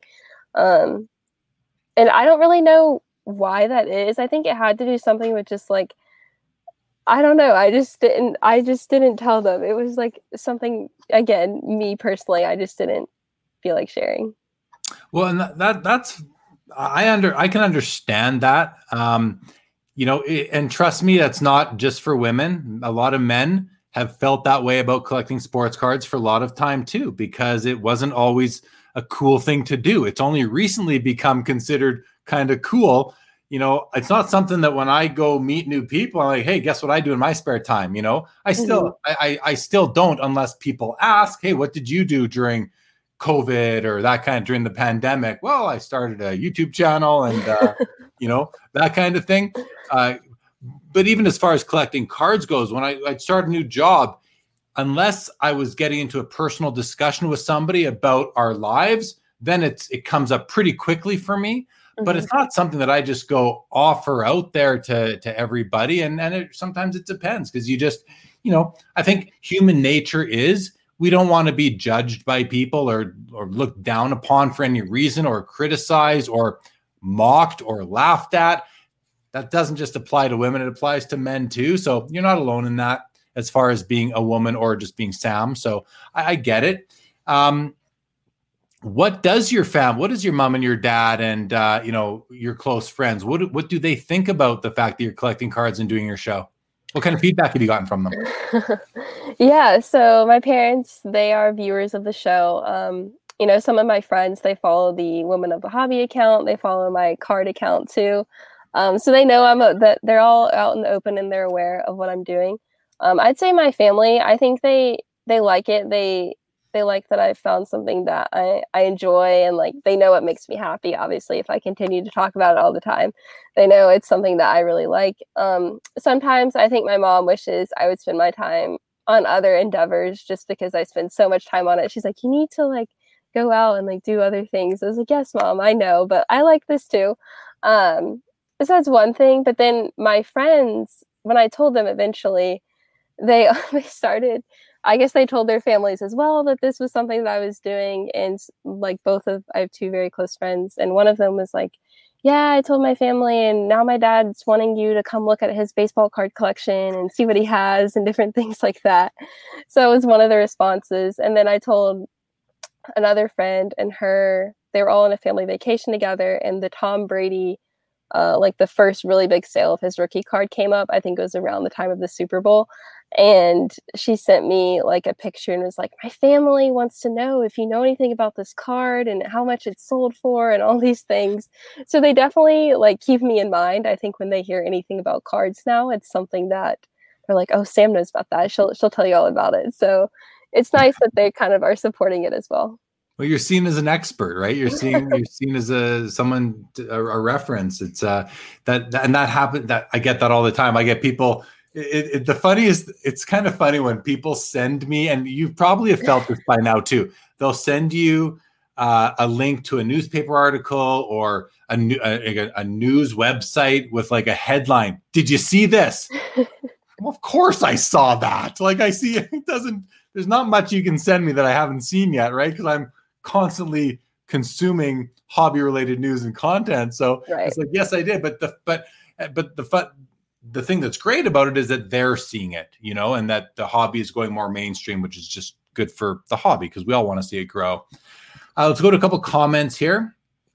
Um, and I don't really know why that is. I think it had to do something with just like, I don't know. I just didn't, I just didn't tell them. It was like something, again, me personally, I just didn't feel like sharing. Well, and that, that that's, I under, I can understand that. Um, you know, it, and trust me, that's not just for women. A lot of men have felt that way about collecting sports cards for a lot of time too, because it wasn't always a cool thing to do. It's only recently become considered kind of cool. You know, it's not something that when I go meet new people, I'm like, hey, guess what I do in my spare time? You know, I still, mm-hmm. I, I, I still don't, unless people ask, hey, what did you do during COVID or that kind of during the pandemic? Well, I started a YouTube channel and, uh, you know, that kind of thing. Uh, But even as far as collecting cards goes, when I, I'd start a new job, unless I was getting into a personal discussion with somebody about our lives, then it's it comes up pretty quickly for me. Mm-hmm. But it's not something that I just go offer out there to, to everybody. And, and it, sometimes it depends because you just, you know, I think human nature is we don't want to be judged by people or or looked down upon for any reason or criticized or mocked or laughed at. That doesn't just apply to women, it applies to men too. So you're not alone in that as far as being a woman or just being Sam. So I, I get it. Um, what does your fam, what does your mom and your dad and, uh, you know, your close friends, what, what do they think about the fact that you're collecting cards and doing your show? What kind of feedback have you gotten from them? Yeah, so my parents, they are viewers of the show. Um, you know, some of my friends, they follow the Women of the Hobby account. They follow my card account too. Um, so they know I'm a, that they're all out in the open and they're aware of what I'm doing. Um, I'd say my family, I think they, they like it. They, they like that I found something that I, I enjoy and like, they know it makes me happy. Obviously, if I continue to talk about it all the time, they know it's something that I really like. Um, sometimes I think my mom wishes I would spend my time on other endeavors just because I spend so much time on it. She's like, you need to like go out and like do other things. I was like, yes, Mom, I know, but I like this too. Um, So that's one thing. But then my friends, when I told them eventually, they they started, I guess they told their families as well that this was something that I was doing. And like both of, I have two very close friends. And one of them was like, yeah, I told my family and now my dad's wanting you to come look at his baseball card collection and see what he has and different things like that. So it was one of the responses. And then I told another friend and her, they were all on a family vacation together and the Tom Brady uh, like the first really big sale of his rookie card came up. I think it was around the time of the Super Bowl. And she sent me like a picture and was like, my family wants to know if you know anything about this card and how much it's sold for and all these things. So they definitely like keep me in mind. I think when they hear anything about cards now, it's something that they're like, oh, Sam knows about that. She'll she'll tell you all about it. So it's nice that they kind of are supporting it as well. Well, you're seen as an expert, right? You're seen you're seen as a someone a, a reference. It's uh that, that and that happened. That I get that all the time. I get people. It, it, the funniest, it's kind of funny when people send me, and you probably have felt this by now too. They'll send you uh, a link to a newspaper article or a, new, a, a news website with like a headline. Did you see this? Well, of course I saw that. Like I see, it doesn't. There's not much you can send me that I haven't seen yet, right? Because I'm constantly consuming hobby-related news and content. So right. It's like, yes, I did, but the but but the fun. The thing that's great about it is that they're seeing it, you know, and that the hobby is going more mainstream, which is just good for the hobby because we all want to see it grow. Uh, let's go to a couple comments here.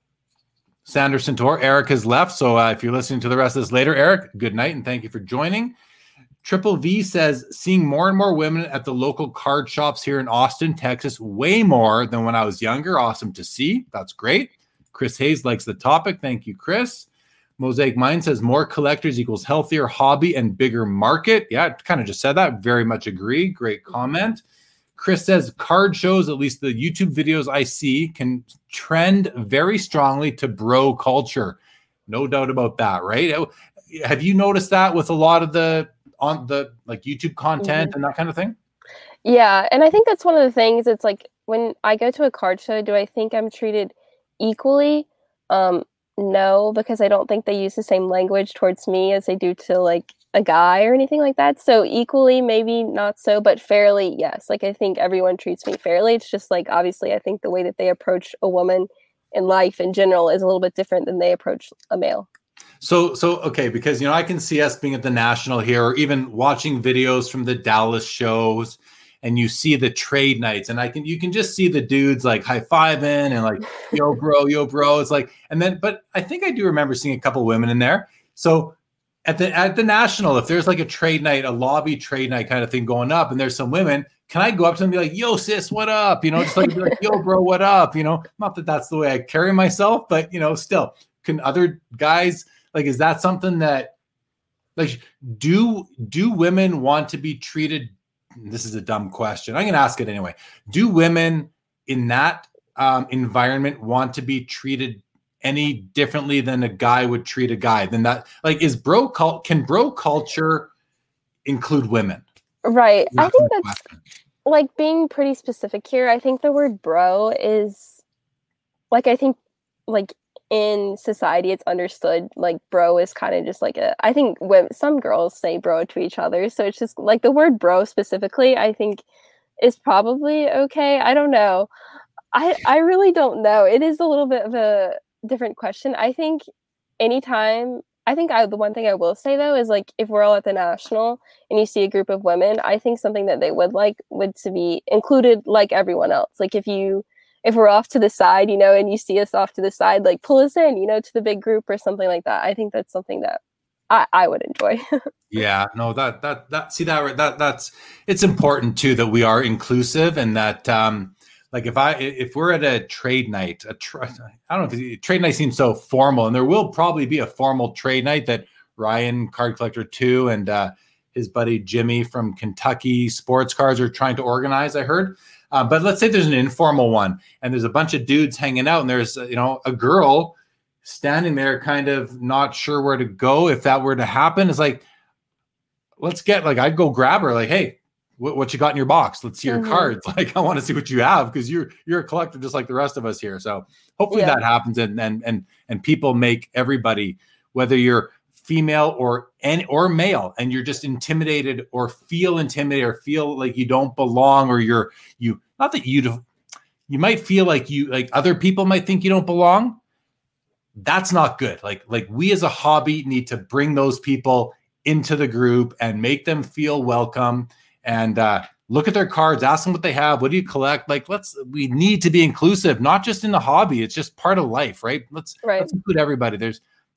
Sanderson Tor, Eric has left. So uh, if you're listening to the rest of this later, Eric, good night and thank you for joining. Triple V says, seeing more and more women at the local card shops here in Austin, Texas, way more than when I was younger. Awesome to see. That's great. Chris Hayes likes the topic. Thank you, Chris. Mosaic Mind says more collectors equals healthier hobby and bigger market. Yeah, I kind of just said that. Very much agree. Great comment. Chris says card shows, at least the YouTube videos I see, can trend very strongly to bro culture. No doubt about that, right? Have you noticed that with a lot of the on the like YouTube content mm-hmm. and that kind of thing? Yeah, and I think that's one of the things. It's like when I go to a card show, do I think I'm treated equally? Um, No, because I don't think they use the same language towards me as they do to like a guy or anything like that. So equally, maybe not so, but fairly, yes. Like I think everyone treats me fairly. It's just like, obviously, I think the way that they approach a woman in life in general is a little bit different than they approach a male. So, so okay, because, you know, I can see us being at the National here, or even watching videos from the Dallas shows, and you see the trade nights, and I can, you can just see the dudes like high-fiving and like, yo, bro, yo, bro. It's like, and then, but I think I do remember seeing a couple women in there. So at the, at the National, if there's like a trade night, a lobby trade night kind of thing going up, and there's some women, can I go up to them and be like, yo, sis, what up? You know, just like, be like, yo, bro, what up? You know, not that that's the way I carry myself, but, you know, still, can other guys, like, is that something that, like, do, do women want to be treated? This is a dumb question. I'm going to ask it anyway. Do women in that um, environment want to be treated any differently than a guy would treat a guy? Than that, like, is bro cult? Can bro culture include women? Right. That's I think that's question. Like being pretty specific here. I think the word bro is like, I think like in society, it's understood like bro is kind of just like a, I think when some girls say bro to each other. So it's just like the word bro specifically, I think is probably okay. I don't know. I, I really don't know. It is a little bit of a different question. I think anytime, I think I, the one thing I will say though, is like, if we're all at the National and you see a group of women, I think something that they would like would to be included like everyone else. Like if you, if we're off to the side, you know, and you see us off to the side, like pull us in, you know, to the big group or something like that. I think that's something that I, I would enjoy. Yeah, no, that, that, that, see that, that, that's, it's important too, that we are inclusive and that, um, like if I, if we're at a trade night, a tra- I don't know, because trade night seems so formal, and there will probably be a formal trade night that Ryan, Card Collector two, and uh, his buddy Jimmy from Kentucky Sports Cards are trying to organize, I heard. Uh, but let's say there's an informal one and there's a bunch of dudes hanging out and there's, you know, a girl standing there kind of not sure where to go. If that were to happen, it's like, let's get, like, I'd go grab her, like, hey, what, what you got in your box? Let's see your mm-hmm. cards. Like, I want to see what you have, because you're, you're a collector just like the rest of us here. So hopefully yeah. that happens. And, and, and, and people make everybody, whether you're female or any or male, and you're just intimidated or feel intimidated or feel like you don't belong, or you're you not that you you might feel like you like other people might think you don't belong. That's not good. Like like we as a hobby need to bring those people into the group and make them feel welcome, and uh look at their cards, ask them what they have, what do you collect. Like, let's we need to be inclusive, not just in the hobby, it's just part of life, right? Let's right. let's include everybody. There's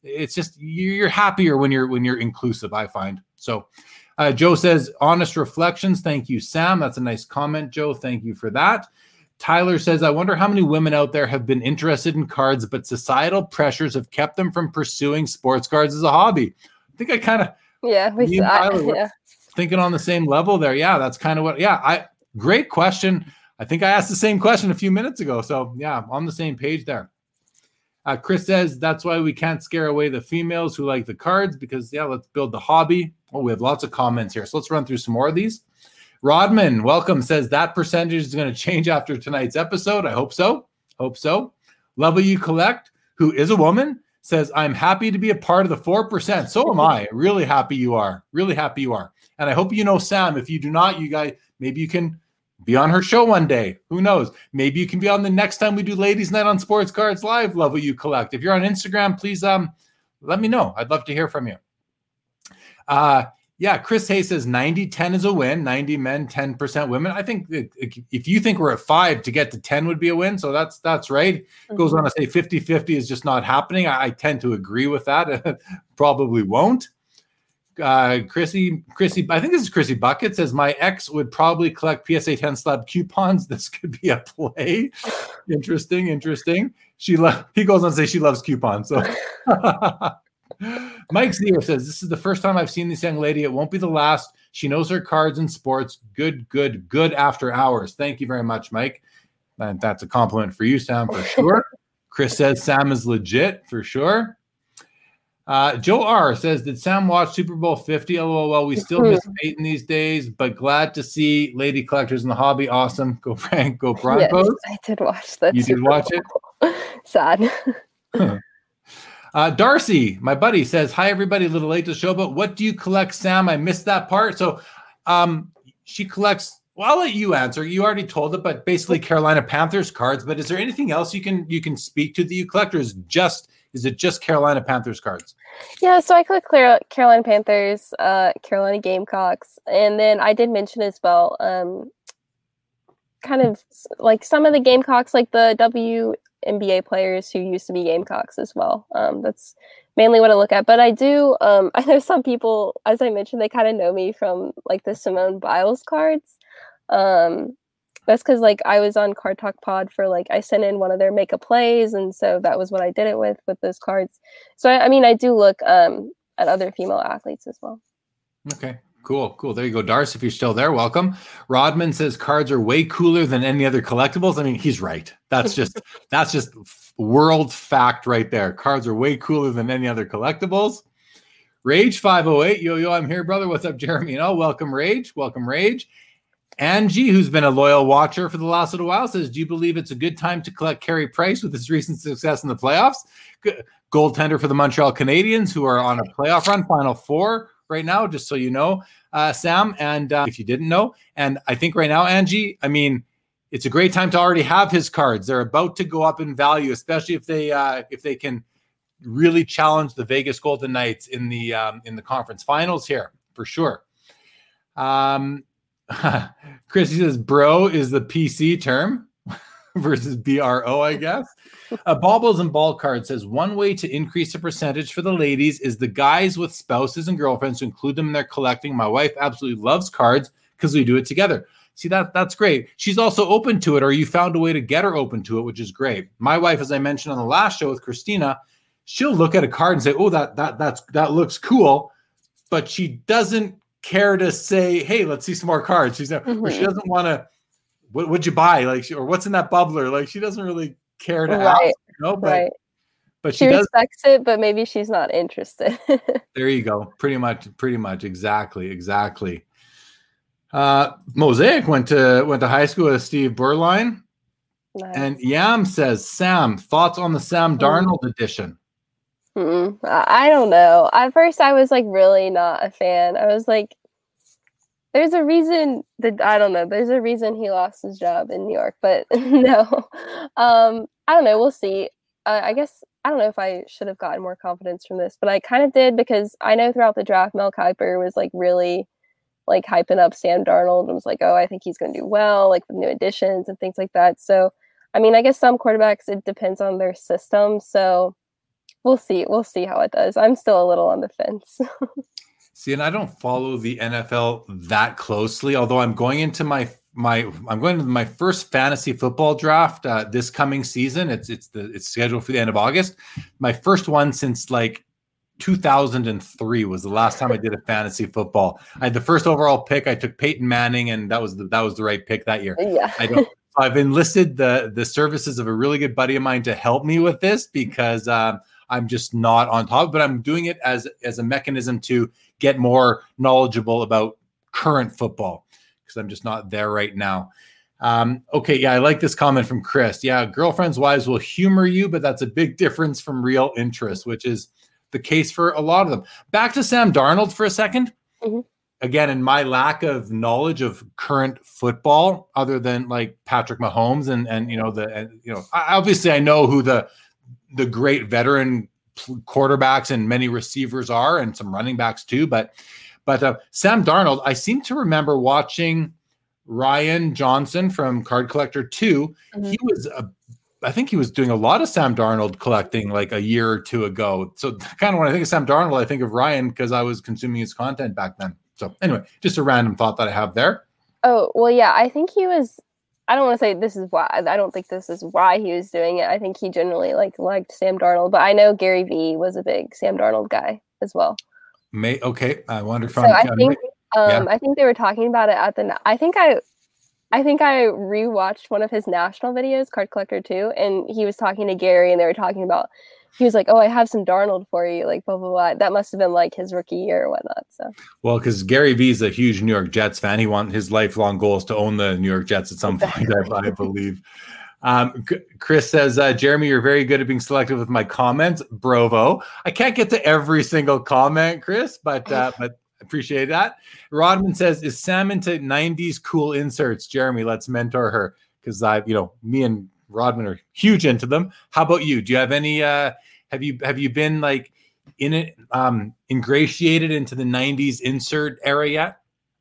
it's just you're happier when you're when you're inclusive, I find. So uh, Joe says, honest reflections. Thank you, Sam. That's a nice comment, Joe. Thank you for that. Tyler says, I wonder how many women out there have been interested in cards, but societal pressures have kept them from pursuing sports cards as a hobby. I think I kind of yeah, we I, yeah. thinking on the same level there. Yeah, that's kind of what. Yeah, I great question. I think I asked the same question a few minutes ago. So yeah, on the same page there. Uh, Chris says that's why we can't scare away the females who like the cards because, yeah, let's build the hobby. Oh, we have lots of comments here. So let's run through some more of these. Rodman, welcome, says that percentage is going to change after tonight's episode. I hope so. Hope so. Love You Collect, who is a woman, says, I'm happy to be a part of the four percent. So am I. Really happy you are. Really happy you are. And I hope you know Sam. If you do not, you guys, maybe you can be on her show one day. Who knows? Maybe you can be on the next time we do Ladies Night on Sports Cards Live. Love What You Collect. If you're on Instagram, please um let me know. I'd love to hear from you. Uh, yeah, Chris Hayes says ninety ten is a win. ninety men, ten percent women. I think if you think we're at five, to get to ten would be a win. So that's that's right. Mm-hmm. Goes on to say fifty fifty is just not happening. I, I tend to agree with that. Probably won't. Uh, Chrissy, Chrissy, I think this is Chrissy Bucket says my ex would probably collect P S A ten slab coupons. This could be a play. Interesting, interesting. She lo- he goes on to say she loves coupons. So Mike Zier says this is the first time I've seen this young lady. It won't be the last. She knows her cards and sports. Good, good, good after hours. Thank you very much, Mike. And that's a compliment for you, Sam, for sure. Chris says Sam is legit for sure. Uh, Joe R says, did Sam watch Super Bowl fifty? LOL, well, we still miss Peyton these days, but glad to see lady collectors in the hobby. Awesome. Go Frank, go Broncos. Yes, I did watch that. You Super did watch Bowl. It? Sad. Huh. Uh, Darcy, my buddy, says, hi, everybody. A little late to the show, but what do you collect, Sam? I missed that part. So um, she collects, well, I'll let you answer. You already told it, but basically Carolina Panthers cards. But is there anything else you can you can speak to that you collect, or is just Is it just Carolina Panthers cards? Yeah, so I collect Carolina Panthers, uh, Carolina Gamecocks, and then I did mention as well, um, kind of like some of the Gamecocks, like the W N B A players who used to be Gamecocks as well. Um, that's mainly what I look at. But I do, um, I know some people, as I mentioned, they kind of know me from like the Simone Biles cards. Um, That's because, like, I was on Card Talk Pod for, like, I sent in one of their makeup plays, and so that was what I did it with, with those cards. So, I, I mean, I do look um, at other female athletes as well. Okay, cool, cool. There you go, Darce. If you're still there, welcome. Rodman says cards are way cooler than any other collectibles. I mean, he's right. That's just that's just world fact right there. Cards are way cooler than any other collectibles. Rage five oh eight, yo, yo, I'm here, brother. What's up, Jeremy? Oh, welcome, Rage. Welcome, Rage. Angie, who's been a loyal watcher for the last little while, says, do you believe it's a good time to collect Carey Price with his recent success in the playoffs? Good. Goaltender for the Montreal Canadiens, who are on a playoff run, Final Four right now, just so you know, uh, Sam, and uh, if you didn't know. And I think right now, Angie, I mean, it's a great time to already have his cards. They're about to go up in value, especially if they uh, if they can really challenge the Vegas Golden Knights in the um, in the conference finals here, for sure. Um. Chrissy says bro is the P C term versus B R O, I guess. Uh, Baubles and Ball Card says one way to increase the percentage for the ladies is the guys with spouses and girlfriends to include them in their collecting. My wife absolutely loves cards because we do it together. See, that that's great. She's also open to it, or you found a way to get her open to it, which is great. My wife, as I mentioned on the last show with Christina, she'll look at a card and say, oh, that that that's that looks cool, but she doesn't care to say, hey, let's see some more cards. She's not, mm-hmm. or she doesn't want to, what would you buy? Like, or what's in that bubbler? Like, she doesn't really care to right. ask, you know, but, right. but she, she respects does, it, but maybe she's not interested. There you go. Pretty much, pretty much. Exactly. Exactly. Uh, Mosaic went to, went to high school with Steve Burline. Nice. And Yam says, Sam, thoughts on the Sam Darnold mm. edition? Mm-mm. I don't know. At first, I was like really not a fan. I was like, there's a reason that I don't know. There's a reason he lost his job in New York, but no. Um, I don't know. We'll see. Uh, I guess I don't know if I should have gotten more confidence from this, but I kind of did because I know throughout the draft, Mel Kiper was like really like hyping up Sam Darnold and was like, oh, I think he's going to do well, like with new additions and things like that. So, I mean, I guess some quarterbacks, it depends on their system. So, we'll see. We'll see how it does. I'm still a little on the fence. See, and I don't follow the N F L that closely, although I'm going into my my I'm going to my first fantasy football draft uh, this coming season. It's it's the it's scheduled for the end of August. My first one since like two thousand three was the last time I did a fantasy football. I had the first overall pick. I took Peyton Manning, and that was the, that was the right pick that year. Yeah. I don't. I've enlisted the the services of a really good buddy of mine to help me with this because um, I'm just not on top. But I'm doing it as as a mechanism to get more knowledgeable about current football because I'm just not there right now. Um, okay, yeah, I like this comment from Chris. Yeah, girlfriends' wives will humor you, but that's a big difference from real interest, which is the case for a lot of them. Back to Sam Darnold for a second. Mm-hmm. Again, in my lack of knowledge of current football, other than like Patrick Mahomes and and you know the and, you know I, obviously I know who the the great veteran quarterbacks and many receivers are, and some running backs too. But but uh, Sam Darnold, I seem to remember watching Ryan Johnson from Card Collector two. Mm-hmm. He was a I think he was doing a lot of Sam Darnold collecting like a year or two ago. So kind of when I think of Sam Darnold, I think of Ryan because I was consuming his content back then. So anyway, just a random thought that I have there. Oh, well, yeah, I think he was, I don't want to say this is why, I don't think this is why he was doing it. I think he generally like liked Sam Darnold, but I know Gary Vee was a big Sam Darnold guy as well. May Okay, I wonder from. So I think, um, yeah. I think they were talking about it at the, I think I, I think I rewatched one of his national videos, Card Collector two, and he was talking to Gary, and they were talking about, he was like, oh, I have some Darnold for you, like, blah, blah, blah. That must have been, like, his rookie year or whatnot, so. Well, because Gary Vee is a huge New York Jets fan. He wants his lifelong goal is to own the New York Jets at some point, I, I believe. Um, Chris says, uh, Jeremy, you're very good at being selective with my comments. Bravo. I can't get to every single comment, Chris, but uh, but appreciate that. Rodman says, is Sam into nineties cool inserts? Jeremy, let's mentor her because I, you know, me and Rodman are huge into them. How about you? Do you have any? Uh, have you have you been like in it, um, ingratiated into the nineties insert era yet?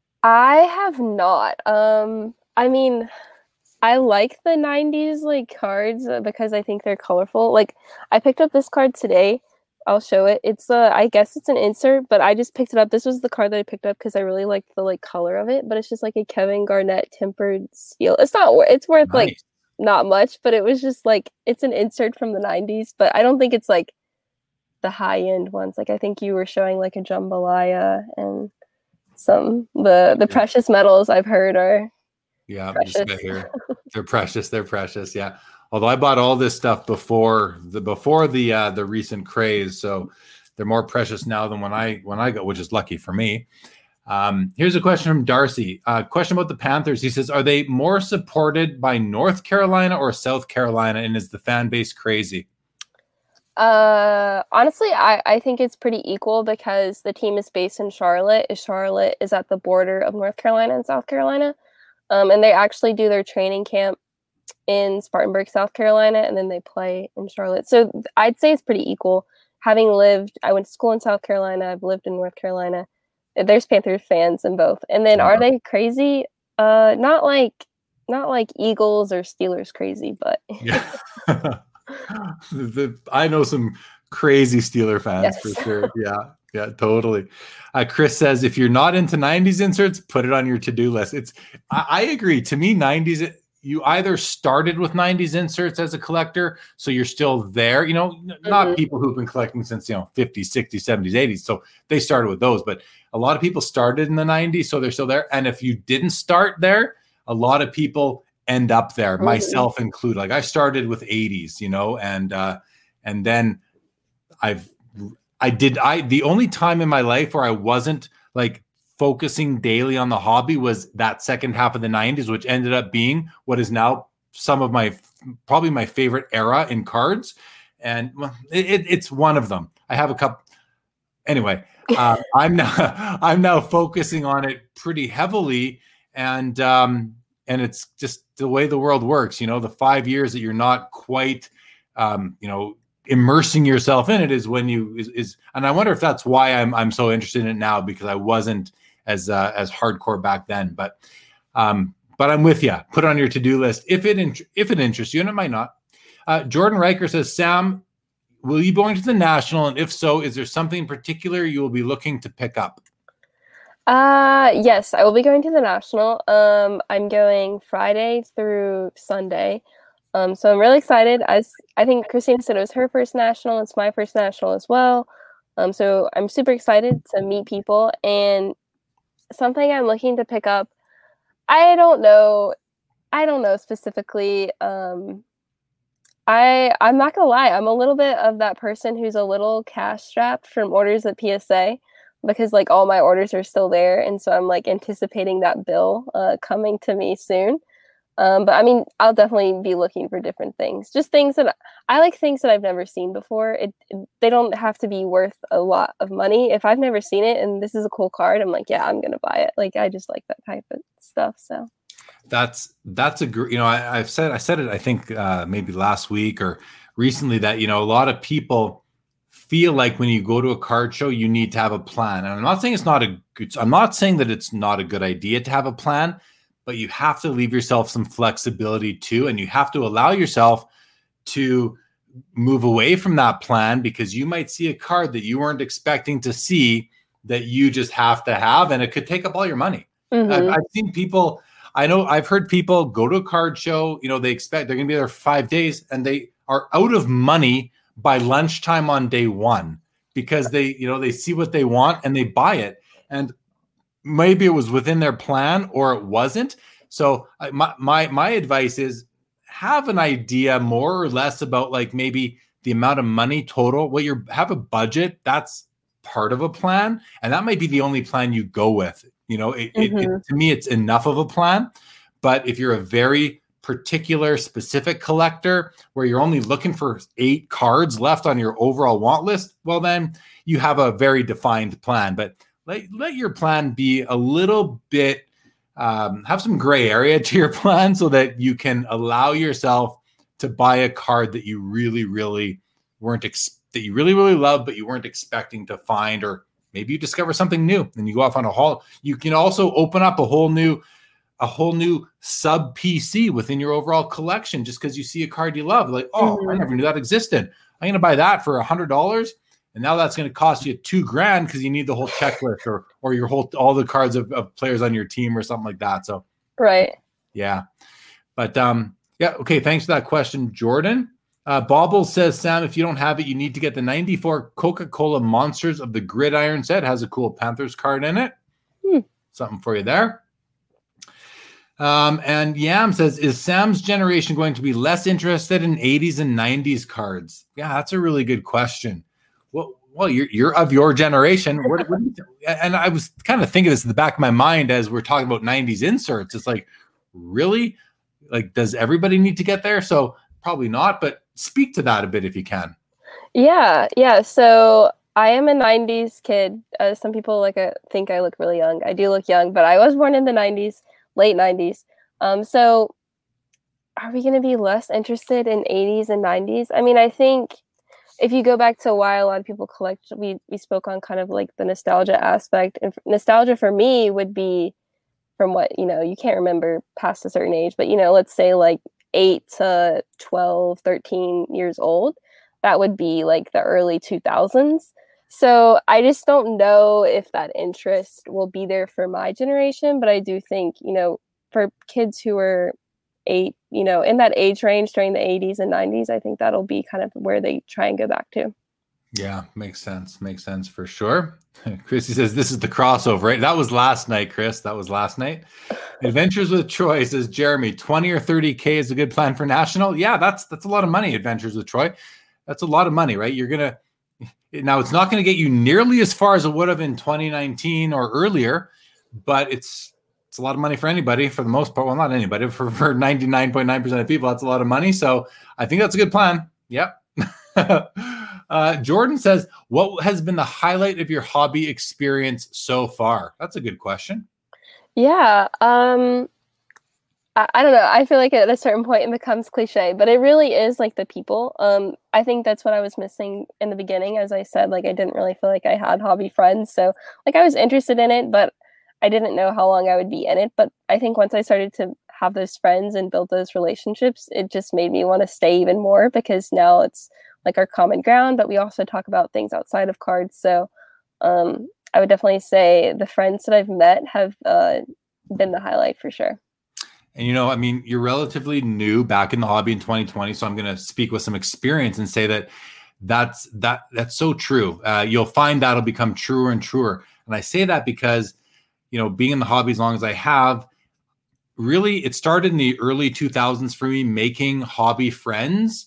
I have not. Um, I mean, I like the nineties like cards because I think they're colorful. Like I picked up this card today. I'll show it. It's uh, I guess it's an insert, but I just picked it up. This was the card that I picked up because I really liked the like color of it. But it's just like a Kevin Garnett tempered steel. It's not. It's worth nice. like not much, but it was just like it's an insert from the nineties. But I don't think it's like the high end ones. Like I think you were showing like a jambalaya and some the the precious metals I've heard are. Yeah, just here. They're precious. They're precious. Yeah. Although I bought all this stuff before the before the uh, the recent craze, so they're more precious now than when I when I got, which is lucky for me. Um, here's a question from Darcy. Uh, question about the Panthers. He says, "Are they more supported by North Carolina or South Carolina, and is the fan base crazy?" Uh, honestly, I I think it's pretty equal because the team is based in Charlotte. Charlotte is at the border of North Carolina and South Carolina, um, and they actually do their training camp in Spartanburg, South Carolina, and then they play in Charlotte. So I'd say it's pretty equal. Having lived, I went to school in South Carolina. I've lived in North Carolina. There's Panthers fans in both. And then are they crazy? Uh, not like not like Eagles or Steelers crazy, but yeah. the, I know some crazy Steeler fans yes. for sure. Yeah, yeah, totally. Uh, Chris says, if you're not into nineties inserts, put it on your to-do list. It's I, I agree. To me, nineties. It, you either started with nineties inserts as a collector, so you're still there, you know, mm-hmm. not people who've been collecting since, you know, fifties, sixties, seventies, eighties. So they started with those, but a lot of people started in the nineties, so they're still there. And if you didn't start there, a lot of people end up there, mm-hmm. myself included. Like I started with eighties, you know, and, uh, and then I've, I did, I, the only time in my life where I wasn't like focusing daily on the hobby was that second half of the nineties, which ended up being what is now some of my, probably my favorite era in cards. And well, it, it's one of them. I have a couple. Anyway, uh, I'm now, I'm now focusing on it pretty heavily. And, um, and it's just the way the world works, you know, the five years that you're not quite, um, you know, immersing yourself in it is when you is, is, and I wonder if that's why I'm, I'm so interested in it now, because I wasn't as, uh, as hardcore back then, but, um, but I'm with you. Put it on your to-do list if it, if it interests you, and it might not. Uh, Jordan Riker says, Sam, will you be going to the National? And if so, is there something in particular you will be looking to pick up? Uh, yes, I will be going to the National. Um, I'm going Friday through Sunday. Um, so I'm really excited. As I think Christina said, it was her first National. It's my first National as well. Um, so I'm super excited to meet people, and something I'm looking to pick up. I don't know. I don't know specifically. Um, I I'm not gonna lie. I'm a little bit of that person who's a little cash strapped from orders at P S A, because like all my orders are still there, and so I'm like anticipating that bill uh, coming to me soon. Um, but I mean, I'll definitely be looking for different things, just things that I like, things that I've never seen before. It, it they don't have to be worth a lot of money. If I've never seen it and this is a cool card, I'm like, yeah, I'm gonna buy it. Like, I just like that type of stuff. So that's that's a gr- you know I, I've said I said it I think uh, maybe last week or recently that you know a lot of people feel like when you go to a card show you need to have a plan, and I'm not saying it's not a good. I'm not saying that it's not a good idea to have a plan. But you have to leave yourself some flexibility too. And you have to allow yourself to move away from that plan, because you might see a card that you weren't expecting to see that you just have to have. And it could take up all your money. Mm-hmm. I've, I've seen people, I know I've heard people go to a card show, you know, they expect they're going to be there five days and they are out of money by lunchtime on day one, because they, you know, they see what they want and they buy it. And maybe it was within their plan or it wasn't. So uh, my, my, my advice is have an idea more or less about like maybe the amount of money total, what you're have a budget. That's part of a plan. And that might be the only plan you go with. You know, it, mm-hmm. it, it, to me, it's enough of a plan. But if you're a very particular specific collector where you're only looking for eight cards left on your overall want list, well, then you have a very defined plan. But Let, let your plan be a little bit, um, have some gray area to your plan so that you can allow yourself to buy a card that you really, really weren't, ex- that you really, really love, but you weren't expecting to find, or maybe you discover something new and you go off on a haul. You can also open up a whole new, a whole new sub P C within your overall collection just because you see a card you love. Like, oh, mm-hmm. I never knew that existed. I'm going to buy that for a hundred dollars. And now that's going to cost you two grand because you need the whole checklist or or your whole all the cards of, of players on your team or something like that. So right, yeah, but um, yeah, okay. Thanks for that question, Jordan. Uh, Bobble says, Sam, if you don't have it, you need to get the ninety-four Coca-Cola Monsters of the Gridiron set. It has a cool Panthers card in it. Hmm. Something for you there. Um, and Yam says, is Sam's generation going to be less interested in eighties and nineties cards? Yeah, that's a really good question. Well, well, you're you're of your generation. What, what do you think? And I was kind of thinking this in the back of my mind as we're talking about nineties inserts. It's like, really? Like, does everybody need to get there? So probably not, but speak to that a bit if you can. Yeah, yeah. So I am a nineties kid. Uh, some people like I think I look really young. I do look young, but I was born in the nineties, late nineties. Um, so are we going to be less interested in eighties and nineties? I mean, I think if you go back to why a lot of people collect, we we spoke on kind of like the nostalgia aspect. And nostalgia for me would be from what, you know, you can't remember past a certain age, but, you know, let's say like eight to twelve, thirteen years old. That would be like the early two thousands. So I just don't know if that interest will be there for my generation. But I do think, you know, for kids who are eight, you know, in that age range during the eighties and nineties, I think that'll be kind of where they try and go back to. Yeah, makes sense. Makes sense for sure. Chrissy says, this is the crossover, right? That was last night, Chris. That was last night. Adventures with Troy says, Jeremy, twenty or thirty K is a good plan for national. Yeah, that's that's a lot of money, Adventures with Troy. That's a lot of money, right? You're going to, now it's not going to get you nearly as far as it would have in twenty nineteen or earlier, but it's, it's a lot of money for anybody for the most part. Well, not anybody, for, for ninety-nine point nine percent of people, that's a lot of money. So I think that's a good plan. Yep. uh, Jordan says, what has been the highlight of your hobby experience so far? That's a good question. Yeah. Um, I, I don't know. I feel like at a certain point it becomes cliche, but it really is like the people. Um, I think that's what I was missing in the beginning. As I said, like, I didn't really feel like I had hobby friends. So like I was interested in it, but I didn't know how long I would be in it. But I think once I started to have those friends and build those relationships, it just made me want to stay even more, because now it's like our common ground, but we also talk about things outside of cards. So um, I would definitely say the friends that I've met have uh, been the highlight for sure. And, you know, I mean, you're relatively new back in the hobby in twenty twenty. So I'm going to speak with some experience and say that that's, that, that's so true. Uh, you'll find that'll become truer and truer. And I say that because, you know, being in the hobby as long as I have, really, it started in the early two thousands for me, making hobby friends.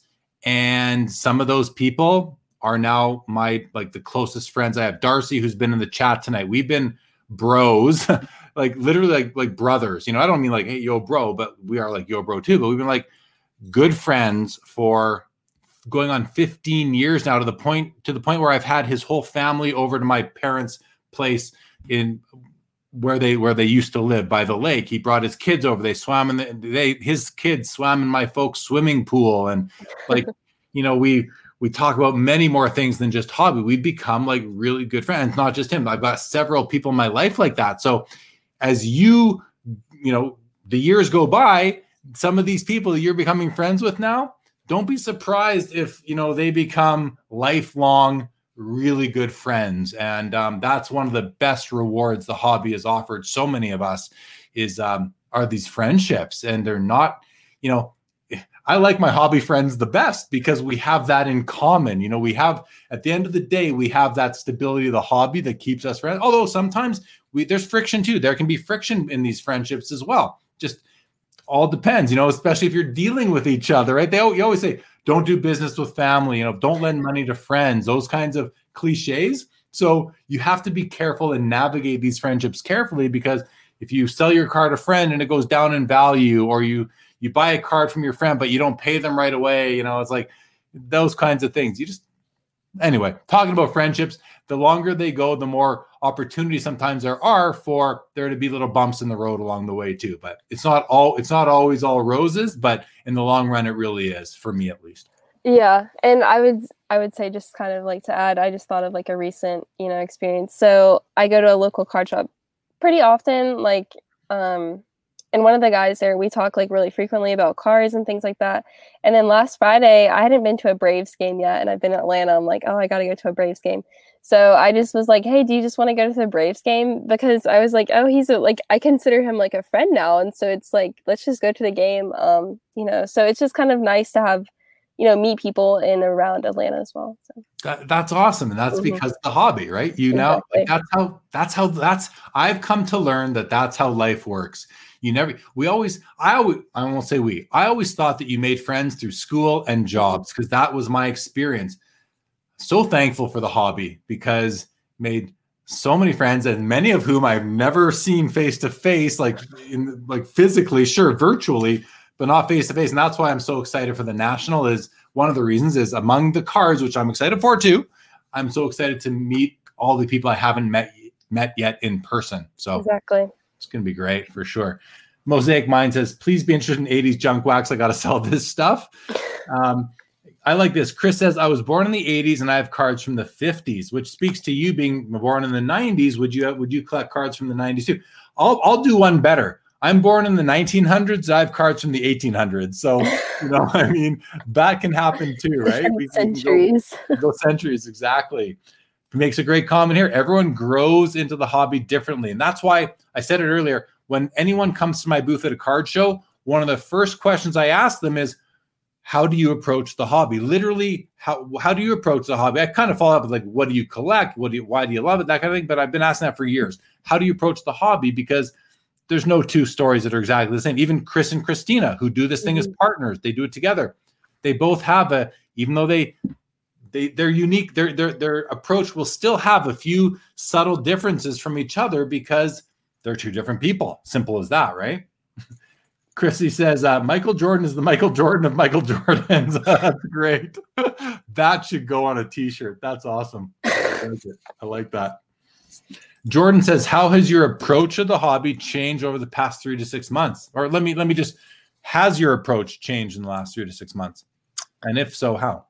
And some of those people are now my, like the closest friends. I have Darcy, who's been in the chat tonight. We've been bros, like literally like, like brothers. You know, I don't mean like, hey, yo, bro, but we are like, yo, bro, too. But we've been like good friends for going on fifteen years now, to the point, to the point where I've had his whole family over to my parents' place in where they where they used to live by the lake. He brought his kids over. They swam in the they his kids swam in my folks' swimming pool. And like, you know, we we talk about many more things than just hobby. We've become like really good friends, not just him. I've got several people in my life like that. So as you, you know, the years go by, some of these people that you're becoming friends with now, don't be surprised if, you know, they become lifelong really good friends. And um, that's one of the best rewards the hobby has offered so many of us is um, are these friendships. And they're not, you know, I like my hobby friends the best because we have that in common. You know, we have, at the end of the day, we have that stability of the hobby that keeps us friends. Although sometimes we, there's friction too. There can be friction in these friendships as well. Just all depends, you know, especially if you're dealing with each other, right? They you always say, don't do business with family, you know, don't lend money to friends, those kinds of cliches. So you have to be careful and navigate these friendships carefully, because if you sell your card to a friend and it goes down in value, or you you buy a card from your friend, but you don't pay them right away, you know, it's like those kinds of things. You just, anyway, talking about friendships, the longer they go, the more opportunity sometimes there are for there to be little bumps in the road along the way too. But it's not all, it's not always all roses, but in the long run, it really is, for me at least. Yeah. And I would, I would say, just kind of like to add, I just thought of like a recent, you know, experience. So I go to a local card shop pretty often, like, um, and one of the guys there, we talk like really frequently about cars and things like that. And then last Friday, I hadn't been to a Braves game yet, and I've been in Atlanta. I'm like, oh, I got to go to a Braves game. So I just was like, hey, do you just want to go to the Braves game? Because I was like, oh, he's a, like, I consider him like a friend now. And so it's like, let's just go to the game. Um, you know, so it's just kind of nice to have, you know, meet people in around Atlanta as well. So that, that's awesome. And that's mm-hmm. because of the hobby, right? You exactly. know, like that's how, that's how, that's, I've come to learn that that's how life works. You never, we always, I always, I won't say we, I always thought that you made friends through school and jobs, because that was my experience. So thankful for the hobby, because made so many friends, and many of whom I've never seen face to face, like in like physically, sure, virtually, but not face to face. And that's why I'm so excited for the National. Is one of the reasons is among the cards, which I'm excited for too. I'm so excited to meet all the people I haven't met met yet in person. So exactly. It's going to be great for sure. Mosaic Mind says, please be interested in eighties junk wax. I got to sell this stuff. Um, I like this. Chris says, I was born in the eighties and I have cards from the fifties, which speaks to you being born in the nineties. Would you would you collect cards from the nineties too? I'll I'll do one better. I'm born in the nineteen hundreds. I have cards from the eighteen hundreds. So, you know, I mean, that can happen too, right? We, centuries. We go, go centuries, exactly. Makes a great comment here. Everyone grows into the hobby differently. And that's why I said it earlier. When anyone comes to my booth at a card show, one of the first questions I ask them is, how do you approach the hobby? Literally, how how do you approach the hobby? I kind of follow up with like, what do you collect? What do you, why do you love it? That kind of thing. But I've been asking that for years. How do you approach the hobby? Because there's no two stories that are exactly the same. Even Chris and Christina, who do this thing mm-hmm. as partners, they do it together. They both have a, even though they They, they're unique. Their, their, their approach will still have a few subtle differences from each other because they're two different people. Simple as that, right? Chrissy says, uh, Michael Jordan is the Michael Jordan of Michael Jordans. That's great. That should go on a t-shirt. That's awesome. I like it. I like that. Jordan says, how has your approach of the hobby changed over the past three to six months? Or let me, let me just, has your approach changed in the last three to six months? And if so, how?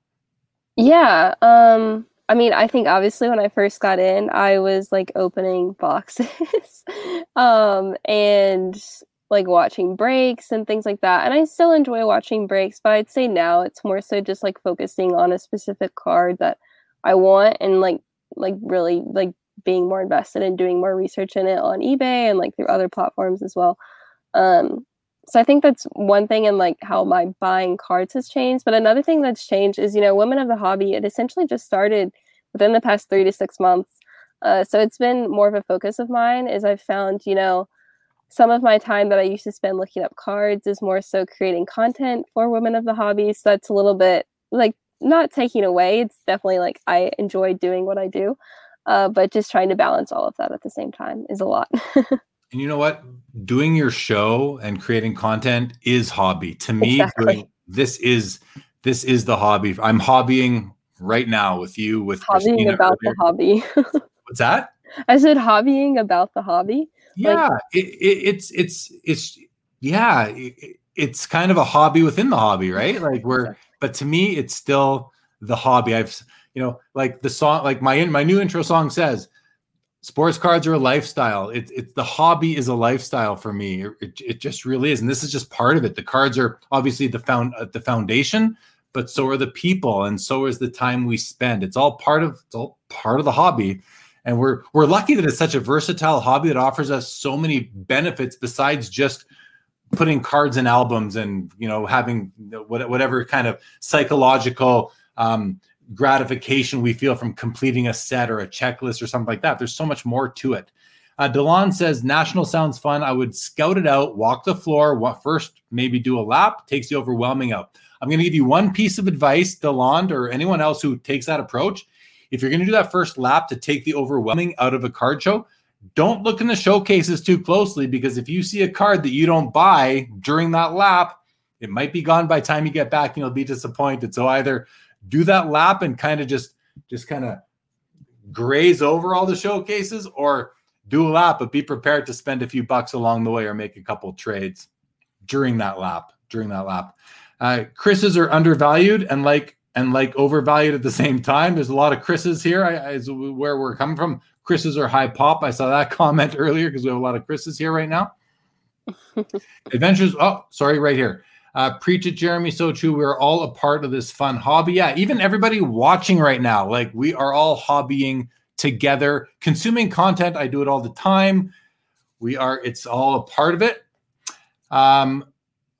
Yeah. Um, I mean, I think obviously when I first got in, I was like opening boxes. um, and like watching breaks and things like that. And I still enjoy watching breaks, but I'd say now it's more so just like focusing on a specific card that I want and like like really like being more invested in doing more research in it on eBay and like through other platforms as well. Um, so I think that's one thing in like how my buying cards has changed. But another thing that's changed is, you know, Women of the Hobby, it essentially just started within the past three to six months. Uh, so it's been more of a focus of mine as I've found, you know, some of my time that I used to spend looking up cards is more so creating content for Women of the Hobby. So that's a little bit like not taking away. It's definitely like I enjoy doing what I do, uh, but just trying to balance all of that at the same time is a lot. And you know what? Doing your show and creating content is hobby. To me, Exactly. doing, this is this is the hobby. I'm hobbying right now with you, with Hobbying Christina about earlier. the hobby. What's that? I said hobbying about the hobby. Yeah, it, it, it's it's it's yeah, it, it's kind of a hobby within the hobby, right? Like we're, but to me, it's still the hobby. I've you know, like the song, like my my new intro song says, sports cards are a lifestyle. It's it's the hobby is a lifestyle for me. It, it, it just really is, and this is just part of it. The cards are obviously the found uh, the foundation, but so are the people, and so is the time we spend. It's all part of it's all part of the hobby. And we're we're lucky that it's such a versatile hobby that offers us so many benefits besides just putting cards in albums and, you know, having whatever kind of psychological um, gratification we feel from completing a set or a checklist or something like that. There's so much more to it. Uh, Delon says, National sounds fun. I would scout it out, walk the floor, what, first maybe do a lap, takes the overwhelming out. I'm going to give you one piece of advice, Delon, or anyone else who takes that approach. If you're going to do that first lap to take the overwhelming out of a card show, don't look in the showcases too closely, because if you see a card that you don't buy during that lap, it might be gone by the time you get back and you'll be disappointed. So either do that lap and kind of just, just kind of graze over all the showcases, or do a lap, but be prepared to spend a few bucks along the way or make a couple trades during that lap, during that lap. Uh, Chris's are undervalued and like, and like overvalued at the same time. There's a lot of Chris's here. I, I, is where we're coming from. Chris's are high pop. I saw that comment earlier because we have a lot of Chris's here right now. Adventures. Oh, sorry, right here. Uh, preach it, Jeremy. So true. We're all a part of this fun hobby. Yeah, even everybody watching right now, like we are all hobbying together, consuming content. I do it all the time. We are. It's all a part of it. Um.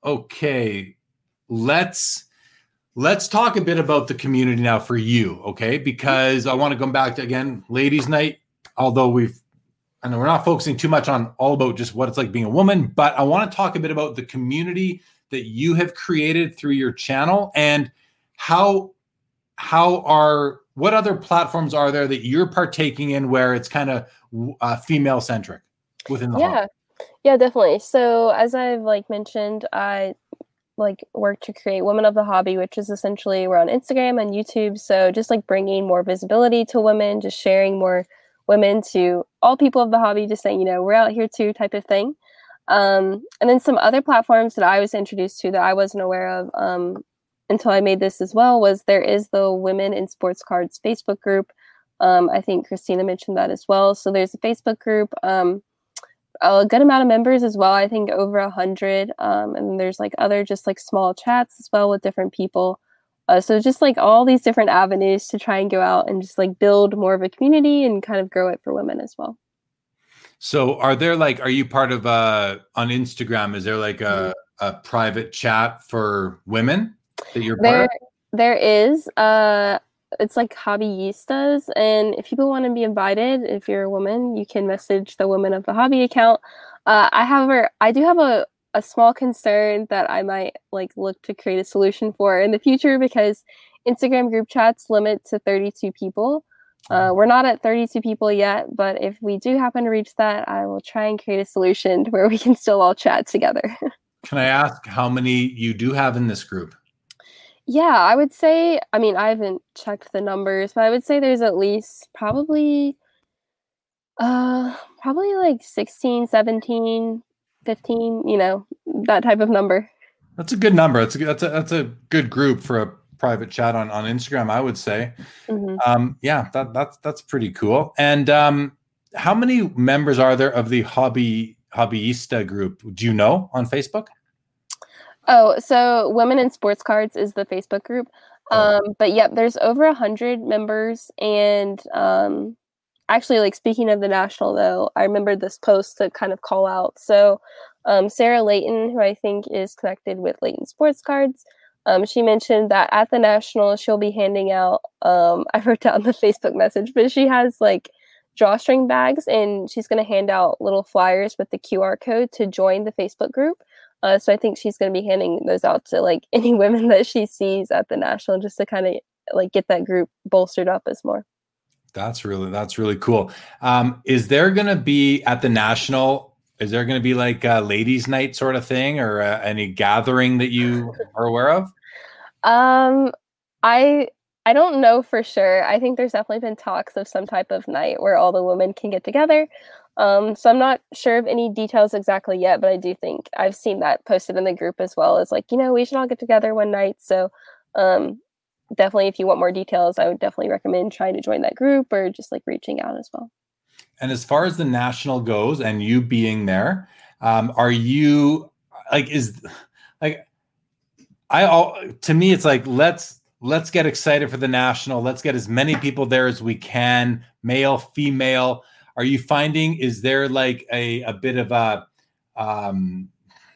Okay. Let's. Let's talk a bit about the community now for you, okay? Because I want to come back to, again, ladies' night, although we've, I know we're not focusing too much on all about just what it's like being a woman, but I want to talk a bit about the community that you have created through your channel, and how, how are, what other platforms are there that you're partaking in where it's kind of uh, female-centric within the Yeah, hobby? yeah, definitely. So as I've like mentioned, I like work to create Women of the Hobby, which is essentially we're on Instagram and YouTube. So just like bringing more visibility to women, just sharing more women to all people of the hobby, just saying, you know, we're out here too type of thing. Um, and then some other platforms that I was introduced to that I wasn't aware of um, until I made this as well was there is the Women in Sports Cards Facebook group. Um, I think Christina mentioned that as well. So there's a Facebook group. Um, a good amount of members as well. I think over a hundred. Um, and there's like other just like small chats as well with different people. Uh, so just like all these different avenues to try and go out and just like build more of a community and kind of grow it for women as well. So are there like, are you part of uh on Instagram? Is there like a, a private chat for women that you're part There, of? there is. Uh, it's like hobbyistas, and if people want to be invited, if you're a woman, you can message the Women of the Hobby account. Uh, I however, I do have a a small concern that I might like look to create a solution for in the future, because Instagram group chats limit to thirty-two people. Uh, we're not at thirty-two people yet, but if we do happen to reach that, I will try and create a solution where we can still all chat together. Can I ask how many you do have in this group? Yeah, I would say, I mean, I haven't checked the numbers, but I would say there's at least probably, uh, probably like sixteen, seventeen, fifteen, you know, that type of number. That's a good number. That's a, that's a, that's a good group for a private chat on, on Instagram, I would say. Mm-hmm. Um, yeah, that, that's, that's pretty cool. And um, how many members are there of the hobby hobbyista group? Do you know on Facebook? Oh, so Women in Sports Cards is the Facebook group. Oh. Um, but yep, there's over a hundred members. And um, actually, like speaking of the national, though, I remember this post to kind of call out. So um, Sarah Layton, who I think is connected with Layton Sports Cards, um, she mentioned that at the national, she'll be handing out. Um, I wrote down the Facebook message, but she has like drawstring bags, and she's going to hand out little flyers with the Q R code to join the Facebook group. Uh, so I think she's going to be handing those out to like any women that she sees at the national, just to kind of like get that group bolstered up as more. That's really, that's really cool. Um, is there going to be at the national, is there going to be like a ladies' night sort of thing, or uh, any gathering that you are aware of? Um, I, I don't know for sure. I think there's definitely been talks of some type of night where all the women can get together. Um, so I'm not sure of any details exactly yet, but I do think I've seen that posted in the group as well as like, you know, we should all get together one night. So um, definitely, if you want more details, I would definitely recommend trying to join that group or just like reaching out as well. And as far as the national goes and you being there, um, are you like, is like, I, to me, it's like, let's, let's get excited for the national. Let's get as many people there as we can, male, female. Are you finding, is there like a, a bit of a, um,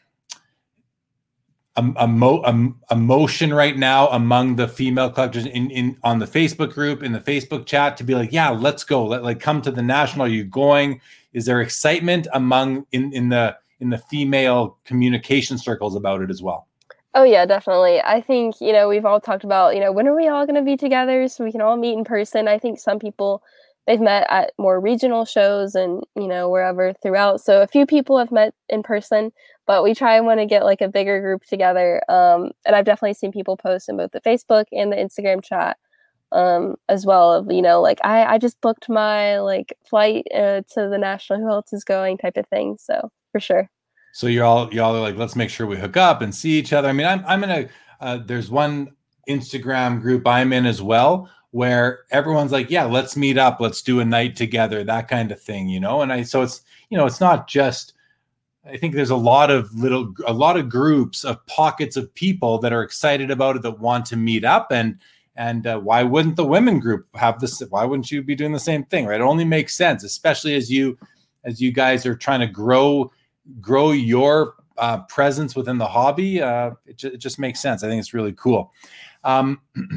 a, a, mo, a, a motion right now among the female collectors in, in on the Facebook group, in the Facebook chat, to be like, yeah, let's go. Let like come to the national. Are you going? Is there excitement among in, in the in the female communication circles about it as well? Oh yeah, definitely. I think, you know, we've all talked about, you know, when are we all going to be together so we can all meet in person? I think some people, they've met at more regional shows and, you know, wherever throughout. So a few people have met in person, but we try and want to get like a bigger group together. Um, and I've definitely seen people post in both the Facebook and the Instagram chat um, as well of, you know, like I, I just booked my like flight uh, to the national, who else is going type of thing. So for sure. So you're all, y'all are like, let's make sure we hook up and see each other. I mean, I'm, I'm in a, uh, there's one Instagram group I'm in as well, where everyone's like, yeah, let's meet up. Let's do a night together, that kind of thing, you know? And I, so it's, you know, it's not just, I think there's a lot of little, a lot of groups of pockets of people that are excited about it, that want to meet up. And, and uh, why wouldn't the women group have this? Why wouldn't you be doing the same thing, right? It only makes sense, especially as you, as you guys are trying to grow grow your uh, presence within the hobby. Uh, it, ju- it just makes sense. I think it's really cool. Um,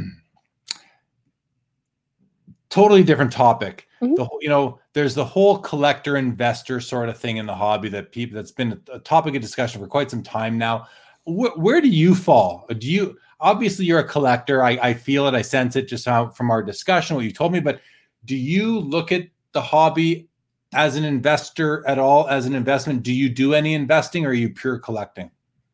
totally different topic. Mm-hmm. The whole, you know, there's the whole collector investor sort of thing in the hobby that people, that's been a, a topic of discussion for quite some time now. Wh- where do you fall? Do you, obviously you're a collector. I, I feel it. I sense it just how, from our discussion, what you told me, but do you look at the hobby as an investor at all, as an investment? Do you do any investing, or are you pure collecting?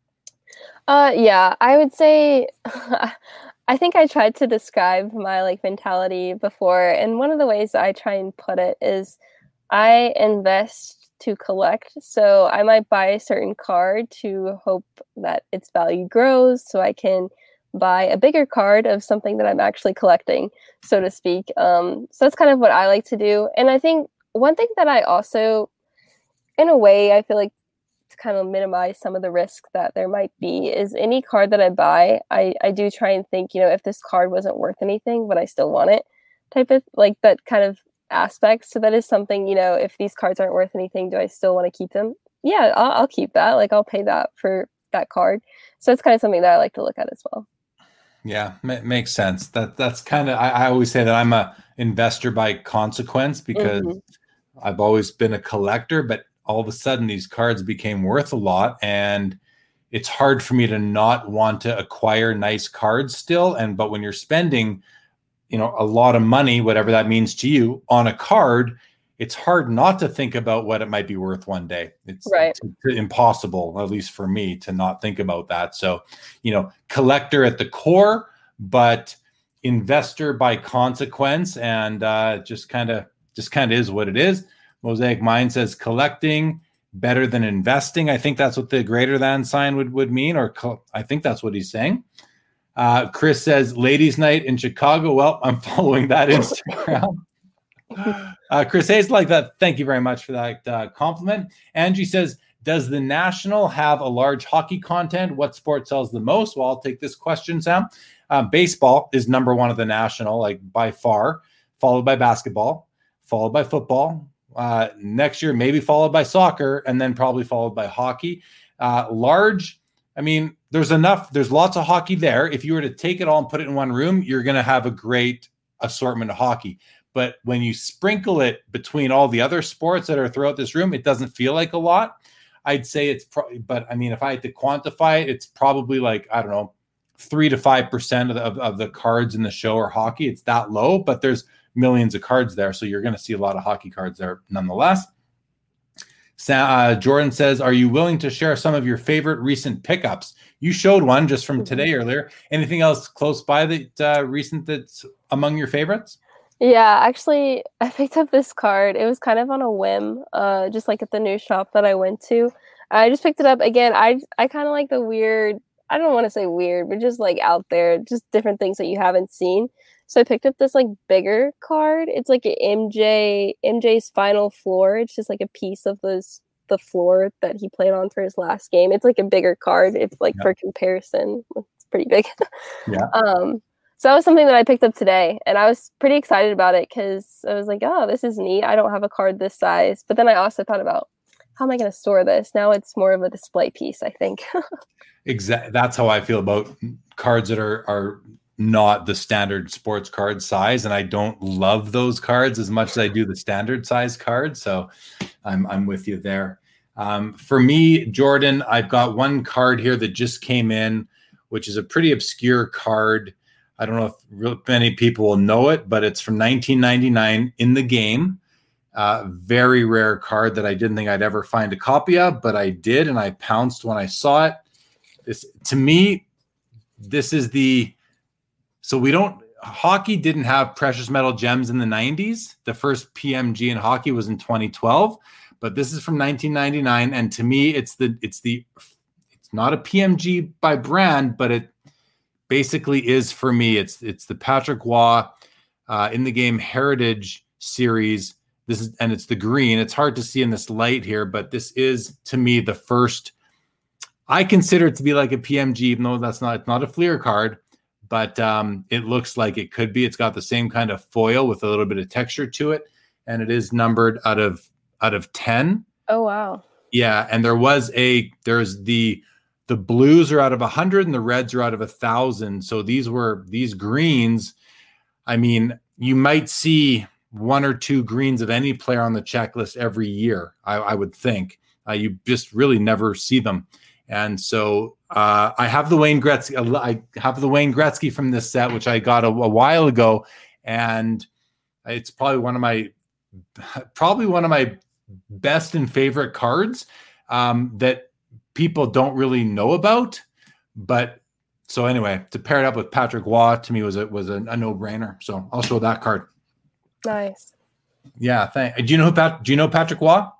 Uh, yeah, I would say, I think I tried to describe my like mentality before. And one of the ways I try and put it is I invest to collect. So I might buy a certain card to hope that its value grows so I can buy a bigger card of something that I'm actually collecting, so to speak. Um, so that's kind of what I like to do. And I think one thing that I also, in a way, I feel like to kind of minimize some of the risk that there might be is any card that I buy, I, I do try and think, you know, if this card wasn't worth anything, but I still want it type of like that kind of aspect. So that is something, you know, if these cards aren't worth anything, do I still want to keep them? Yeah, I'll, I'll keep that. Like I'll pay that for that card. So it's kind of something that I like to look at as well. Yeah, ma- makes sense. That that's kind of, I, I always say that I'm a investor by consequence, because mm-hmm. I've always been a collector, but all of a sudden these cards became worth a lot, and it's hard for me to not want to acquire nice cards still. And, but when you're spending, you know, a lot of money, whatever that means to you, on a card, it's hard not to think about what it might be worth one day. It's, right. it's impossible, at least for me, to not think about that. So, you know, collector at the core, but investor by consequence, and uh, just kind of, just kind of is what it is. Mosaic Mind says collecting better than investing. I think that's what the greater than sign would, would mean, or co- I think that's what he's saying. Uh, Chris says ladies' night in Chicago. Well, I'm following that Instagram. Uh, Chris Hayes like that. Thank you very much for that uh, compliment. Angie says, does the National have a large hockey content? What sport sells the most? Well, I'll take this question, Sam. Um, baseball is number one of the National, like by far, followed by basketball, followed by football. Uh, next year, maybe followed by soccer, and then probably followed by hockey. Uh, large, I mean, there's enough, there's lots of hockey there. If you were to take it all and put it in one room, you're going to have a great assortment of hockey. But when you sprinkle it between all the other sports that are throughout this room, it doesn't feel like a lot. I'd say it's probably, but I mean, if I had to quantify it, it's probably like, I don't know, three to five percent of the, of, of the cards in the show are hockey. It's that low, but there's millions of cards there. So you're going to see a lot of hockey cards there nonetheless. Uh, Jordan says, are you willing to share some of your favorite recent pickups? You showed one just from today earlier. Anything else close by that uh, recent that's among your favorites? Yeah, actually, I picked up this card. It was kind of on a whim, uh, just like at the new shop that I went to. I just picked it up. Again, I I kind of like the weird, I don't want to say weird, but just like out there, just different things that you haven't seen. So I picked up this like bigger card. It's like an M J, M J's final floor. It's just like a piece of those the floor that he played on for his last game. It's like a bigger card. It's like yeah. for comparison, it's pretty big. yeah. Um. So that was something that I picked up today, and I was pretty excited about it because I was like, oh, this is neat. I don't have a card this size. But then I also thought about, how am I going to store this? Now it's more of a display piece, I think. Exactly. That's how I feel about cards that are, are not the standard sports card size. And I don't love those cards as much as I do the standard size cards. So I'm, I'm with you there. Um, for me, Jordan, I've got one card here that just came in, which is a pretty obscure card. I don't know if real many people will know it, but it's from nineteen ninety-nine in the game. Uh, very rare card that I didn't think I'd ever find a copy of, but I did, and I pounced when I saw it. This, to me, this is the so we don't hockey didn't have precious metal gems in the nineties. The first P M G in hockey was in twenty twelve, but this is from nineteen ninety-nine, and to me, it's the it's the it's not a P M G by brand, but it basically is for me. It's it's the Patrick Waugh uh, in the game Heritage series. This is and it's the green. It's hard to see in this light here, but this is to me the first. I consider it to be like a P M G, even though that's not it's not a Fleer card, but um, it looks like it could be. It's got the same kind of foil with a little bit of texture to it, and it is numbered out of out of ten. Oh wow! Yeah, and there was a there's the. The blues are out of a hundred and the reds are out of a thousand. So these were these greens. I mean, you might see one or two greens of any player on the checklist every year. I, I would think uh, you just really never see them. And so uh, I have the Wayne Gretzky. I have the Wayne Gretzky from this set, which I got a, a while ago, and it's probably one of my probably one of my best and favorite cards um, that. People don't really know about, but so anyway, to pair it up with Patrick Waugh to me was a was a, a no brainer. So I'll show that card. Nice. Yeah. Thank. Do you know who Pat? Do you know Patrick Waugh?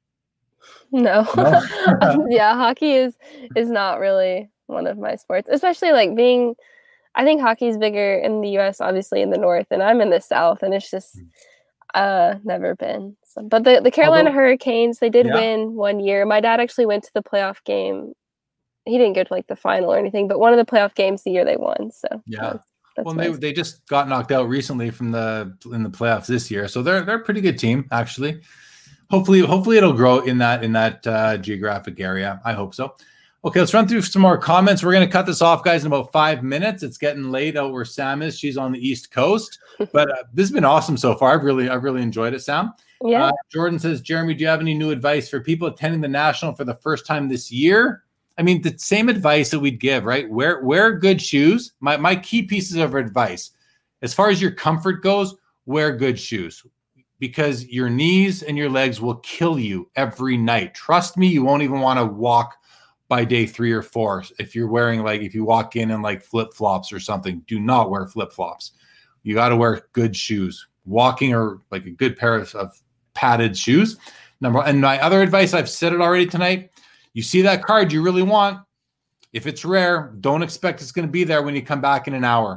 No. no? Yeah, hockey is is not really one of my sports, especially like being. I think hockey is bigger in the U S, obviously in the North, and I'm in the South, and it's just uh never been. But the, the Carolina Although, Hurricanes, they did yeah. win one year. My dad actually went to the playoff game. He didn't go to like the final or anything, but one of the playoff games the year they won. So yeah, that's, that's well, nice. they they just got knocked out recently from the in the playoffs this year, so they're they're a pretty good team actually. Hopefully, hopefully it'll grow in that in that uh, geographic area. I hope so. Okay, let's run through some more comments. We're going to cut this off, guys, in about five minutes. It's getting late out where Sam is. She's on the East Coast, but uh, this has been awesome so far. I've really, I've really enjoyed it, Sam. Yeah. Uh, Jordan says, Jeremy, do you have any new advice for people attending the National for the first time this year? I mean, the same advice that we'd give, right? Wear wear good shoes. My my key pieces of advice, as far as your comfort goes, wear good shoes, because your knees and your legs will kill you every night. Trust me, you won't even want to walk by day three or four. If you're wearing like, if you walk in in like flip-flops or something, do not wear flip-flops. You got to wear good shoes. Walking or like a good pair of, of padded shoes. Number, and my other advice, I've said it already tonight. You see that card you really want. If it's rare, don't expect it's going to be there when you come back in an hour.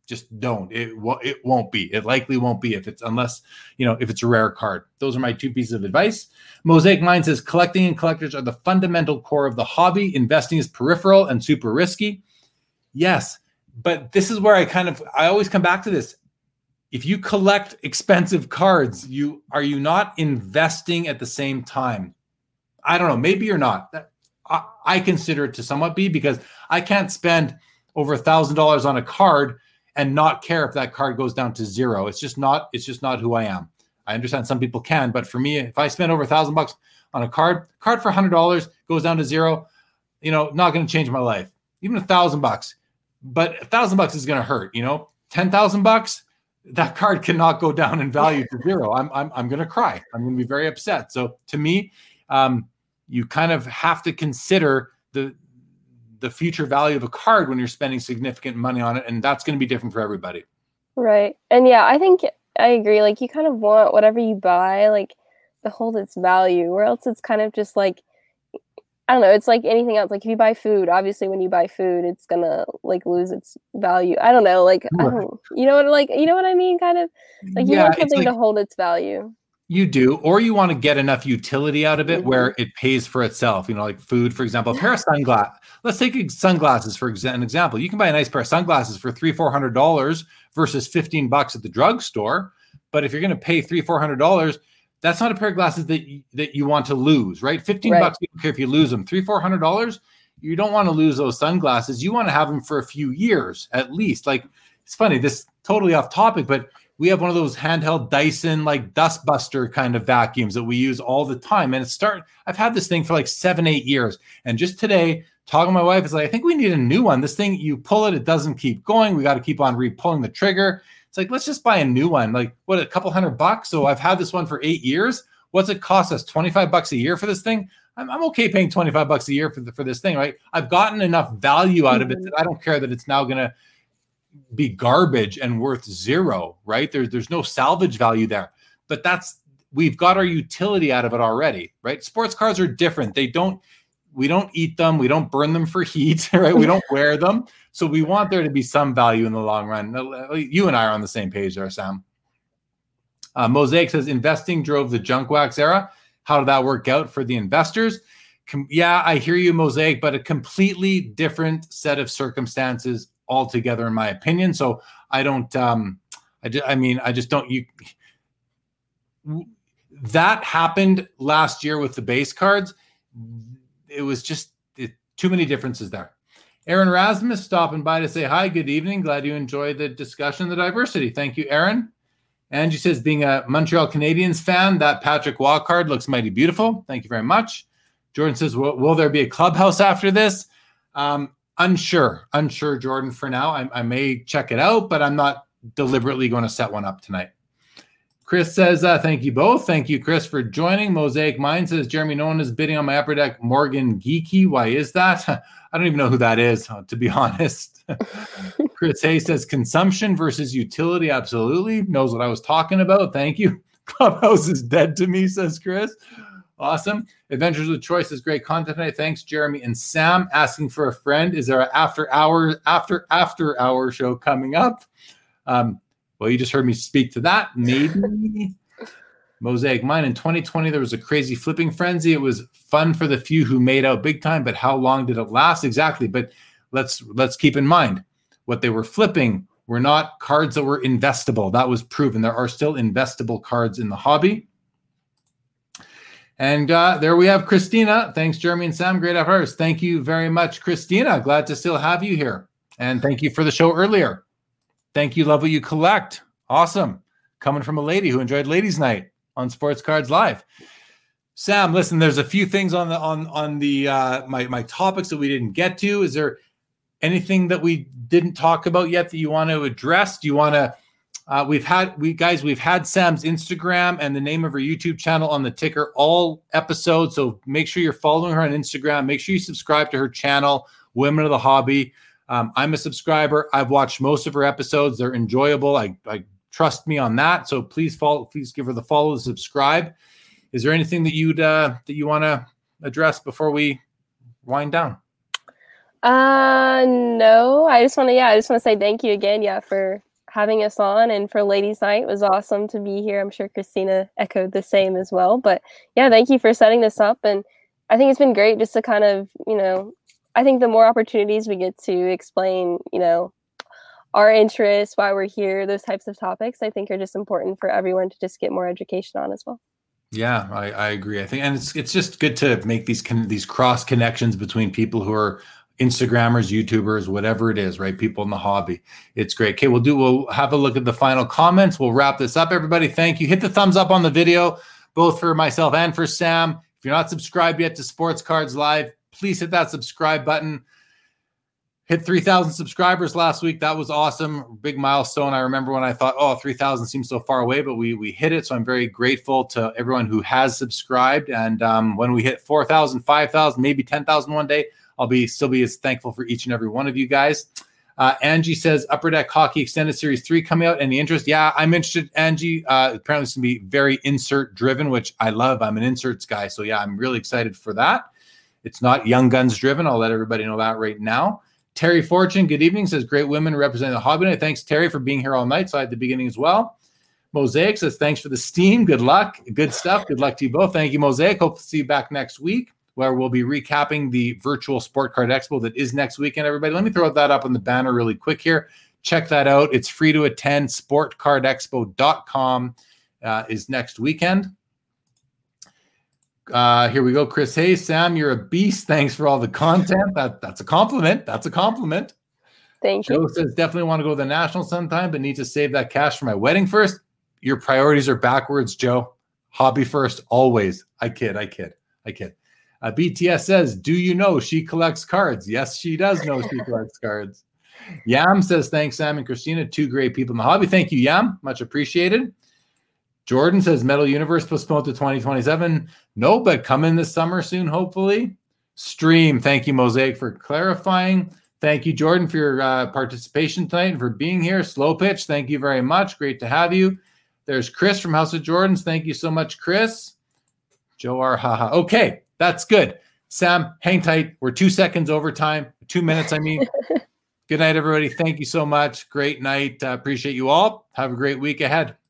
Just don't. It w- it won't be. It likely won't be if it's unless, you know, if it's a rare card. Those are my two pieces of advice. Mosaic Mind says collecting and collectors are the fundamental core of the hobby. Investing is peripheral and super risky. Yes, but this is where I kind of I always come back to this. If you collect expensive cards, you are you not investing at the same time? I don't know. Maybe you're not. I, I consider it to somewhat be because I can't spend over a thousand dollars on a card and not care if that card goes down to zero. It's just not, it's just not who I am. I understand some people can, but for me, if I spend over a thousand bucks on a card, card for a hundred dollars goes down to zero, you know, not going to change my life. Even a thousand bucks, but a thousand bucks is going to hurt, you know, ten thousand bucks, that card cannot go down in value to zero. I'm, I'm, I'm going to cry. I'm going to be very upset. So to me, um, you kind of have to consider the, the future value of a card when you're spending significant money on it. And that's going to be different for everybody. Right. And yeah, I think I agree. Like you kind of want whatever you buy, like to hold its value, or else it's kind of just like, I don't know. It's like anything else. Like if you buy food, obviously when you buy food, it's going to like lose its value. I don't know. Like, I don't, you know what, like, you know what I mean? Kind of like you yeah, want something like, to hold its value. You do, or you want to get enough utility out of it Mm-hmm. where it pays for itself. You know, like food, for example, a pair of sunglasses. Let's take sunglasses for exa- an example. You can buy a nice pair of sunglasses for three, four hundred dollars versus fifteen bucks at the drugstore. But if you're going to pay three, four hundred dollars, that's not a pair of glasses that you, that you want to lose, right? Fifteen Right. bucks, you don't care if you lose them. Three, four hundred dollars, you don't want to lose those sunglasses. You want to have them for a few years at least. Like it's funny, this totally off topic, but we have one of those handheld Dyson like dust buster kind of vacuums that we use all the time. And it start, I've had this thing for like seven, eight years. And just today, talking to my wife, is like, I think we need a new one. This thing, you pull it, it doesn't keep going. We got to keep on re-pulling the trigger. It's like, let's just buy a new one. Like what, a couple hundred bucks. So I've had this one for eight years. What's it cost us? twenty-five bucks a year for this thing? I'm, I'm okay paying twenty-five bucks a year for the, for this thing, right? I've gotten enough value out of it that I don't care that it's now going to be garbage and worth zero, right? There's there's no salvage value there, but that's, we've got our utility out of it already, right? Sports cars are different. They don't, we don't eat them. We don't burn them for heat, right? We don't wear them. So we want there to be some value in the long run. You and I are on the same page there, Sam. Uh, Mosaic says investing drove the junk wax era. How did that work out for the investors? Com- yeah, I hear you, Mosaic, but a completely different set of circumstances altogether, in my opinion. So I don't, um, I, just, I mean, I just don't, you, that happened last year with the base cards. It was just it, too many differences there. Aaron Rasmus stopping by to say hi, good evening. Glad you enjoyed the discussion, the diversity. Thank you, Aaron. Angie says, being a Montreal Canadiens fan, that Patrick Waugh card looks mighty beautiful. Thank you very much. Jordan says, will, will there be a clubhouse after this? Um, Unsure, unsure, Jordan, for now. I, I may check it out, but I'm not deliberately going to set one up tonight. Chris says, uh, thank you both. Thank you, Chris, for joining. Mosaic Mind says, Jeremy, no one is bidding on my upper deck Morgan Geeky. Why is that? I don't even know who that is, to be honest. Chris Hay says, consumption versus utility. Absolutely. Knows what I was talking about. Thank you. Clubhouse is dead to me, says Chris. Awesome. Adventures with Choice is great content tonight. Thanks, Jeremy and Sam. Asking for a friend. Is there an after hour, after, after hour show coming up? Um, well, you just heard me speak to that. Maybe. Mosaic Mind. In twenty twenty, there was a crazy flipping frenzy. It was fun for the few who made out big time, but how long did it last? Exactly. But let's let's keep in mind what they were flipping were not cards that were investable. That was proven. There are still investable cards in the hobby. And uh, there we have Christina. Thanks, Jeremy and Sam. Great efforts. Thank you very much, Christina. Glad to still have you here. And thank you for the show earlier. Thank you. Love what you collect. Awesome. Coming from a lady who enjoyed Ladies' Night on Sports Cards Live. Sam, listen, there's a few things on the on on the uh, my my topics that we didn't get to. Is there anything that we didn't talk about yet that you want to address? Do you want to? Uh, we've had we guys we've had Sam's Instagram and the name of her YouTube channel on the ticker all episodes. So make sure you're following her on Instagram. Make sure you subscribe to her channel, Women of the Hobby. Um, I'm a subscriber. I've watched most of her episodes. They're enjoyable. I, I trust me on that. So please follow. Please give her the follow, the subscribe. Is there anything that you'd uh, that you want to address before we wind down? Uh, no, I just want to, yeah, I just want to say thank you again, yeah, for having us on, and for Ladies Night. It was awesome to be here. I'm sure Christina echoed the same as well. But yeah, thank you for setting this up. And I think it's been great just to kind of, you know, I think the more opportunities we get to explain, you know, our interests, why we're here, those types of topics, I think are just important for everyone to just get more education on as well. Yeah, I, I agree. I think, and it's it's just good to make these con- these cross connections between people who are Instagrammers, YouTubers, whatever it is, right? People in the hobby. It's great. Okay, we'll do, we'll have a look at the final comments. We'll wrap this up. Everybody, thank you. Hit the thumbs up on the video, both for myself and for Sam. If you're not subscribed yet to Sports Cards Live, please hit that subscribe button. Hit three thousand subscribers last week. That was awesome. Big milestone. I remember when I thought, oh, three thousand seems so far away, but we we hit it. So I'm very grateful to everyone who has subscribed. And um, when we hit four thousand, five thousand, maybe ten thousand one day, I'll be still be as thankful for each and every one of you guys. Uh, Angie says Upper Deck Hockey Extended Series three coming out. Any interest? Yeah, I'm interested, Angie. Uh, apparently it's going to be very insert driven, which I love. I'm an inserts guy. So yeah, I'm really excited for that. It's not Young Guns driven. I'll let everybody know that right now. Terry Fortune, good evening, says great women representing the hobby night. Thanks, Terry, for being here all night. So at the beginning as well. Mosaic says thanks for the steam. Good luck. Good stuff. Good luck to you both. Thank you, Mosaic. Hope to see you back next week, where we'll be recapping the virtual Sport Card Expo that is next weekend, everybody. Let me throw that up on the banner really quick here. Check that out. It's free to attend. sport card expo dot com uh, is next weekend. Uh, here we go. Chris Hayes, Sam, you're a beast. Thanks for all the content. That, that's a compliment. That's a compliment. Thank you. Joe says, definitely want to go to the Nationals sometime, but need to save that cash for my wedding first. Your priorities are backwards, Joe. Hobby first, always. I kid, I kid, I kid. Uh, B T S says, do you know she collects cards? Yes, she does know she collects cards. Yam says, thanks, Sam and Christina. Two great people in the hobby. Thank you, Yam. Much appreciated. Jordan says, Metal Universe postponed to twenty twenty-seven. No, but coming this summer soon, hopefully. Stream. Thank you, Mosaic, for clarifying. Thank you, Jordan, for your uh, participation tonight and for being here. Slow Pitch, thank you very much. Great to have you. There's Chris from House of Jordans. Thank you so much, Chris. Joe R. Haha. Okay, that's good. Sam, hang tight. We're two seconds over time. Two minutes, I mean. Good night, everybody. Thank you so much. Great night. Uh, appreciate you all. Have a great week ahead.